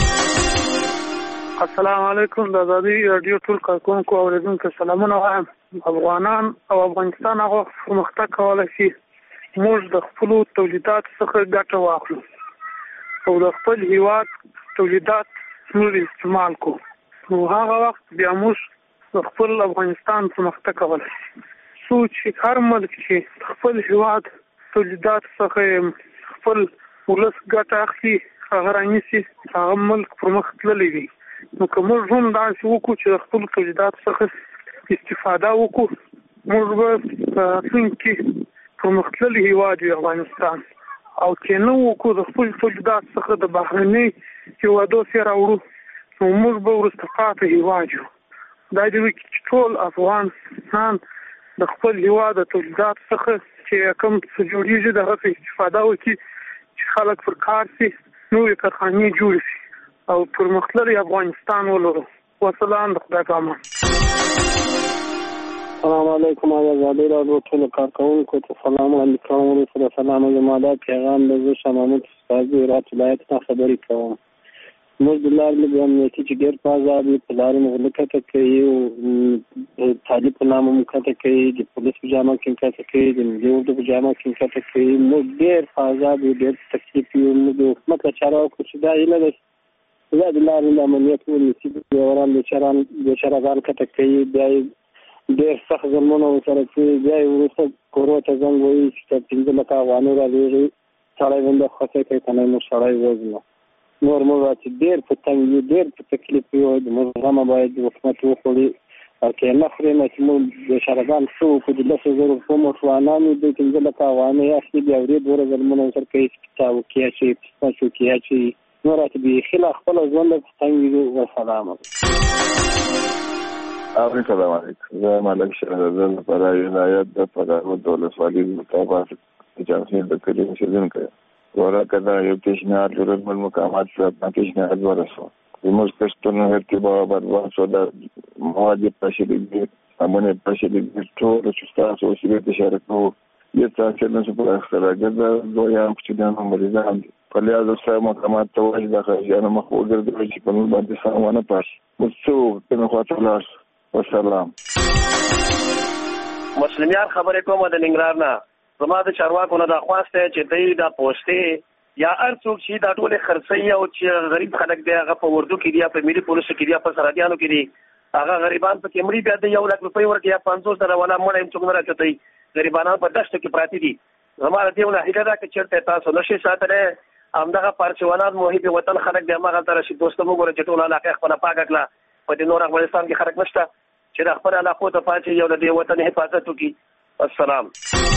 السلام علیکم. د آزادۍ راډیو ټول کارکوونکو او اورېدونکو سلامونه وایم. افغانان او افغانستان هغه پرمختګ کولی شي موږ د خپلو تولیداتو څخه ګټه واخلو او د خپل هیواد تولیدات موږ استعمال کړو، نو هغه وخت بیا موږ د خپل افغانستان پرمختګ کولی شي. څو چې هر ملک چې خپل هیواد تولیدات څخه خپل ولس ګټه اخلي، هغه رانیسي، هغه ملک پرمخ تللی وي. نو که موږ هم داسې وکړو چې د خپلو تولیداتو څخه استفاده وکړو، موږ به په راتلونکي کې پرمختللی هیواد وي افغانستان. او چې نه وکړو د خپل تولیدات څخه د بهرني هیوادو سره راوړو، نو موږ به وروسته پاتې هیواد یو. دا دې وکړي چې ټول افغانستان د خپل هیواد د تولیدات څخه چې کوم څه جوړېږي د هغه استفاده وکړي، چې خلک پر کار شي، نوې کارخانې جوړې شي او پرمختللی افغانستان ولرو. وسلام. د خدای په امان. السلام علیکم. آزادۍ راډیو ټولو کارکوونکو ته سلام وړاندې کوم. وروسته د سلام زما دا پیغام د زه شاه محمود استازي هرات ولایت نه خبرې کوم. موږ د لارې د امنیتي چې ډېر په آزاد وي، په لارې مو غله کته کوي او طالب په نامه مو کته کوي، د پولیس په جامه کې کته کوي، د ملي اردو په جامه کې کته کوي. موږ ډېر په آزاد وي، ډېر تکلیف یو. موږ د حکومت له چاره وکړو چې دا هیله ده چې د لارې د امنیت ونیسي. ډرایوران بیچارهګان کته کوي، بیا یې ډېر سخت ظلمونه ورسره کوي، بیا یې وروسته کورو ته زنګ وایي چې تر 15 لکه افغانۍ رالېږي، سړی باندې خوښۍ کوي، که نه موږ سړی وژنو. نور موږ چې ډېر په تنګ یو، ډېر په تکلیف یو. د موږ غمه باید حکومت وخوري او که یې نه خوري نو چې موږ بیچارهګان څه وکړو. د 10,000 روپو موټروانان یو، دوی 15 لکه افغانۍ اخلي، بیا ورې دوره ظلمونه ورسره کوي چې په چاوکي اچوي، په چوکۍ اچوي. نو راته بیخي لا خپله ژونده په تنګ یو. وسلام. السلام علیکم. زه ملک شهزاده له فراه ولایت د فراه د ولسوالۍ مطابق جامع د کلي اوسېدونکی یم. ورکه دا یو پیشنهاد لرم مقامات ته پیشنهاد ورسوم. زموږ کښتونو ارتباط برباد شو، د مواد پاشلېږي، سامانې پاشلېږي، ټول چې ستاسو وسیلې ته اشاره کوو هېڅ حاصل نه شو پر اخیستلی. ګرځه دویان کوچنیان هم مریضان دي. په لحاظ سره مقامات ته وایي د خارجیانو مخ وګرځوي چې په موږ باندې سم ونه پاشي. موږ څه وکړو؟ کومې خوا ته ولاړ شو؟ والسلام. مسلمیان خبرې کوم د ننګرهار نه. زما د چارواکو نه دا خواست دی چې دوی دا پوسټې یا هر څوک چې دا ټولې خرڅوي او چې غریب خلک دی هغه په اردو کې دي یا په ملي پولیسو کې دي یا په سرحدیانو کې دي، هغه غریبان پکې مړي، بیا د 1 لک روپۍ ورکړي یا 500 ولا مړی هم څوک نه راچوي. غریبانان په دشتو کې پراته دي. زما د دې نه هیله ده چې چېرته تاسو نشئ ساتلی همدغه پارچوانان محب وطن خلک دی هماغلته راشي. دوستو موږ ګوره چې ټول علاقه خپله پاکه کړه. په دې نور افغانستان کې خلک نشته چې د خپل علاقو ته پاتې یو د دې وطن حفاظت وکړي. السلام.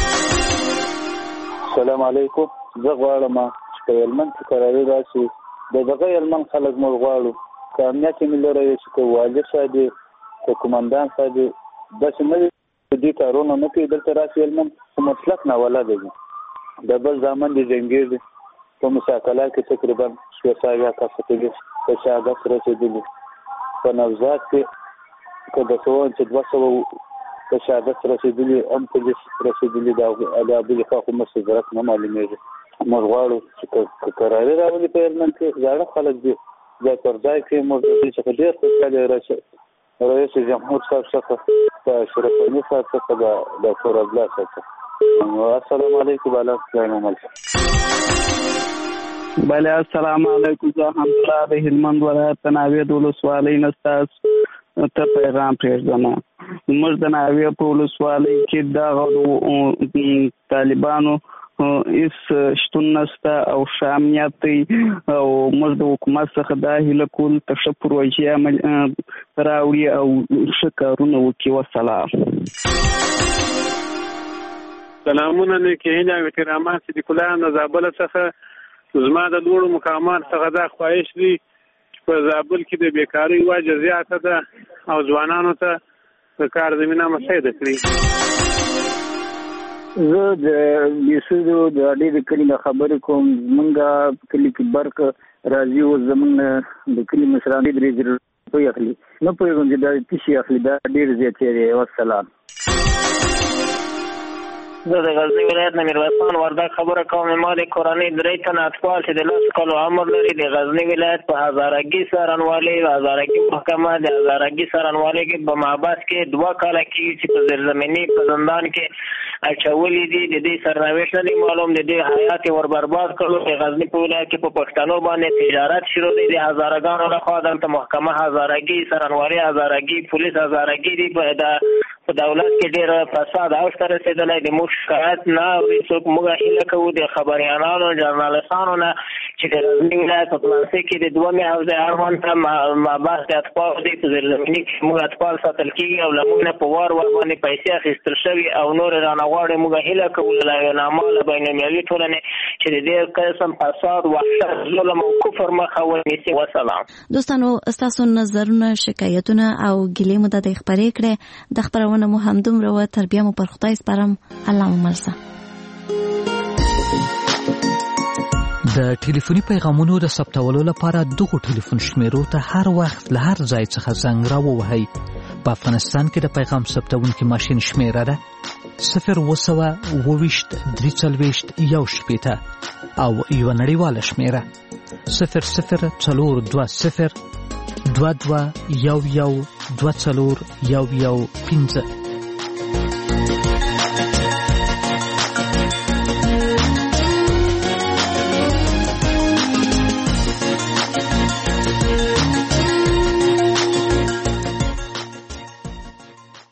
السلام علیکم. زه غواړم چې په هلمند کې قراري راشي. د دغه هلمند خلک موږ غواړو که امنیت یې ملي رئیس، که والي صاحب دی، که قمندان صاحب دی، داسې نه وي چې دې کارونه نه کوي. دلته راشي هلمند په مطلق ناولده دي. د بل زامن دي جنګېږي. په مساکله کې تقریبا 200 کسه دي، په شهادت رسېدلي. په نوزاد کې که د 100 چې 200 په شهادت رسېدلي، هم پولیس رسېدلي. د ابوالخوا خو مو زرت نه معلومېږي. موږ غواړو چې قراري راولي په هلمند کې. زاړه خلک دي، ځای پر ځای کې. موږ د دې څخه ډېر خوشحاله رئیس جمهور صاحب څخه، د اشرف غني صاحب څخه، د ډاکټر عبدالله صاحب څخه. السلام علیکم. بله السلام علیکم. زه همدلله د هلمند ولایت د ناوید ولسوالۍ نه ستاسو ته پیغام پرېږدم. موږ د ناوید په ولسوالۍ کې دغه طالبانو هېڅ شتون نشته او ښه امنیت دی او موږ د حکومت څخه دا هیله کوو ته ښه پروژې راوړي او ښه کارونه وکړي. والسلام. سلامونه نیکې هیلې او احترامات چې د کلایان د زابل څخه زما د لوړو مقامات څخه دا خواهش دی چې په زابل کې د بیکارۍ وجه زیاته ده او ځوانانو ته د کار زمینه مساعده کړي. زه د بیسودو د اډې د کلي نه خبرې کوم. زمونږ په کلي کې برق راځي او زمونږ د کلي مشران 3,000 روپۍ اخلي. نه پوهېږم چې دا څه شي اخلي. دا ډېر زیاتې دی. والسلام. زه د غزني ولایت نه میرویس خان وردګ خبره کوم. ما د کورنۍ 3 تنه اطفال چې د 10 کالو عمر لري د غزني ولایت په هزارګي څارنوالۍ هزارګي محکمه د هزارګي څارنوالۍ کې په محبس کې 2 کاله کې چې په زیرزمیني په زندان کې اچولي دي. د دې سرنوشت نه معلوم. د دې حیات ور برباد کړو. د غزني په ولایت کې په پښتنو باندې تجارت شروع دي. د هزارګانو لخوا دلته محکمه هزارګي څارنوالۍ هزارګي پولیس هزارګي دي. په دولت کې ډېر فساد اوج ته رسېدلی. د موږ شکایت نه اوري څوک. موږ هیله کوو د خبریالانو ژورنالستانو نه چې د غزني ولایت په پلانسي کې د 2 حوزې اړوند ته محبس د اطفال دي. په زیرزمیني کې موږ اطفال ساتل کېږي او له موږ نه په وار باندې پیسې اخیستل شوي او نور رانه غواړي. موږ هیله کوو له نامه له بینالمللي ټولنې چې د دې قسم فساد وحشت ظلم او کفر مخه ونیسي. وسلام. دوستانو ستاسو نظرونه شکایتونه او ګیلې مو د خبرې کړې. د خبرونه مو همدومره و. تر بیا مو پر خدای سپارم. الله مو مرسته. د ټلیفوني پیغامونو د ثبتولو لپاره دغه ټلیفون شمیرو ته هر وخت له هر ځای څخه زنګ راووهئ. په افغانستان کې د پیغام ثبتونکي ماشین شمیره ده 0202341 او یو نړیواله شمیره 00202211241115.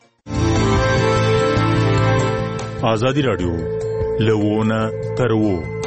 آزادی رادیو لوونه تر وو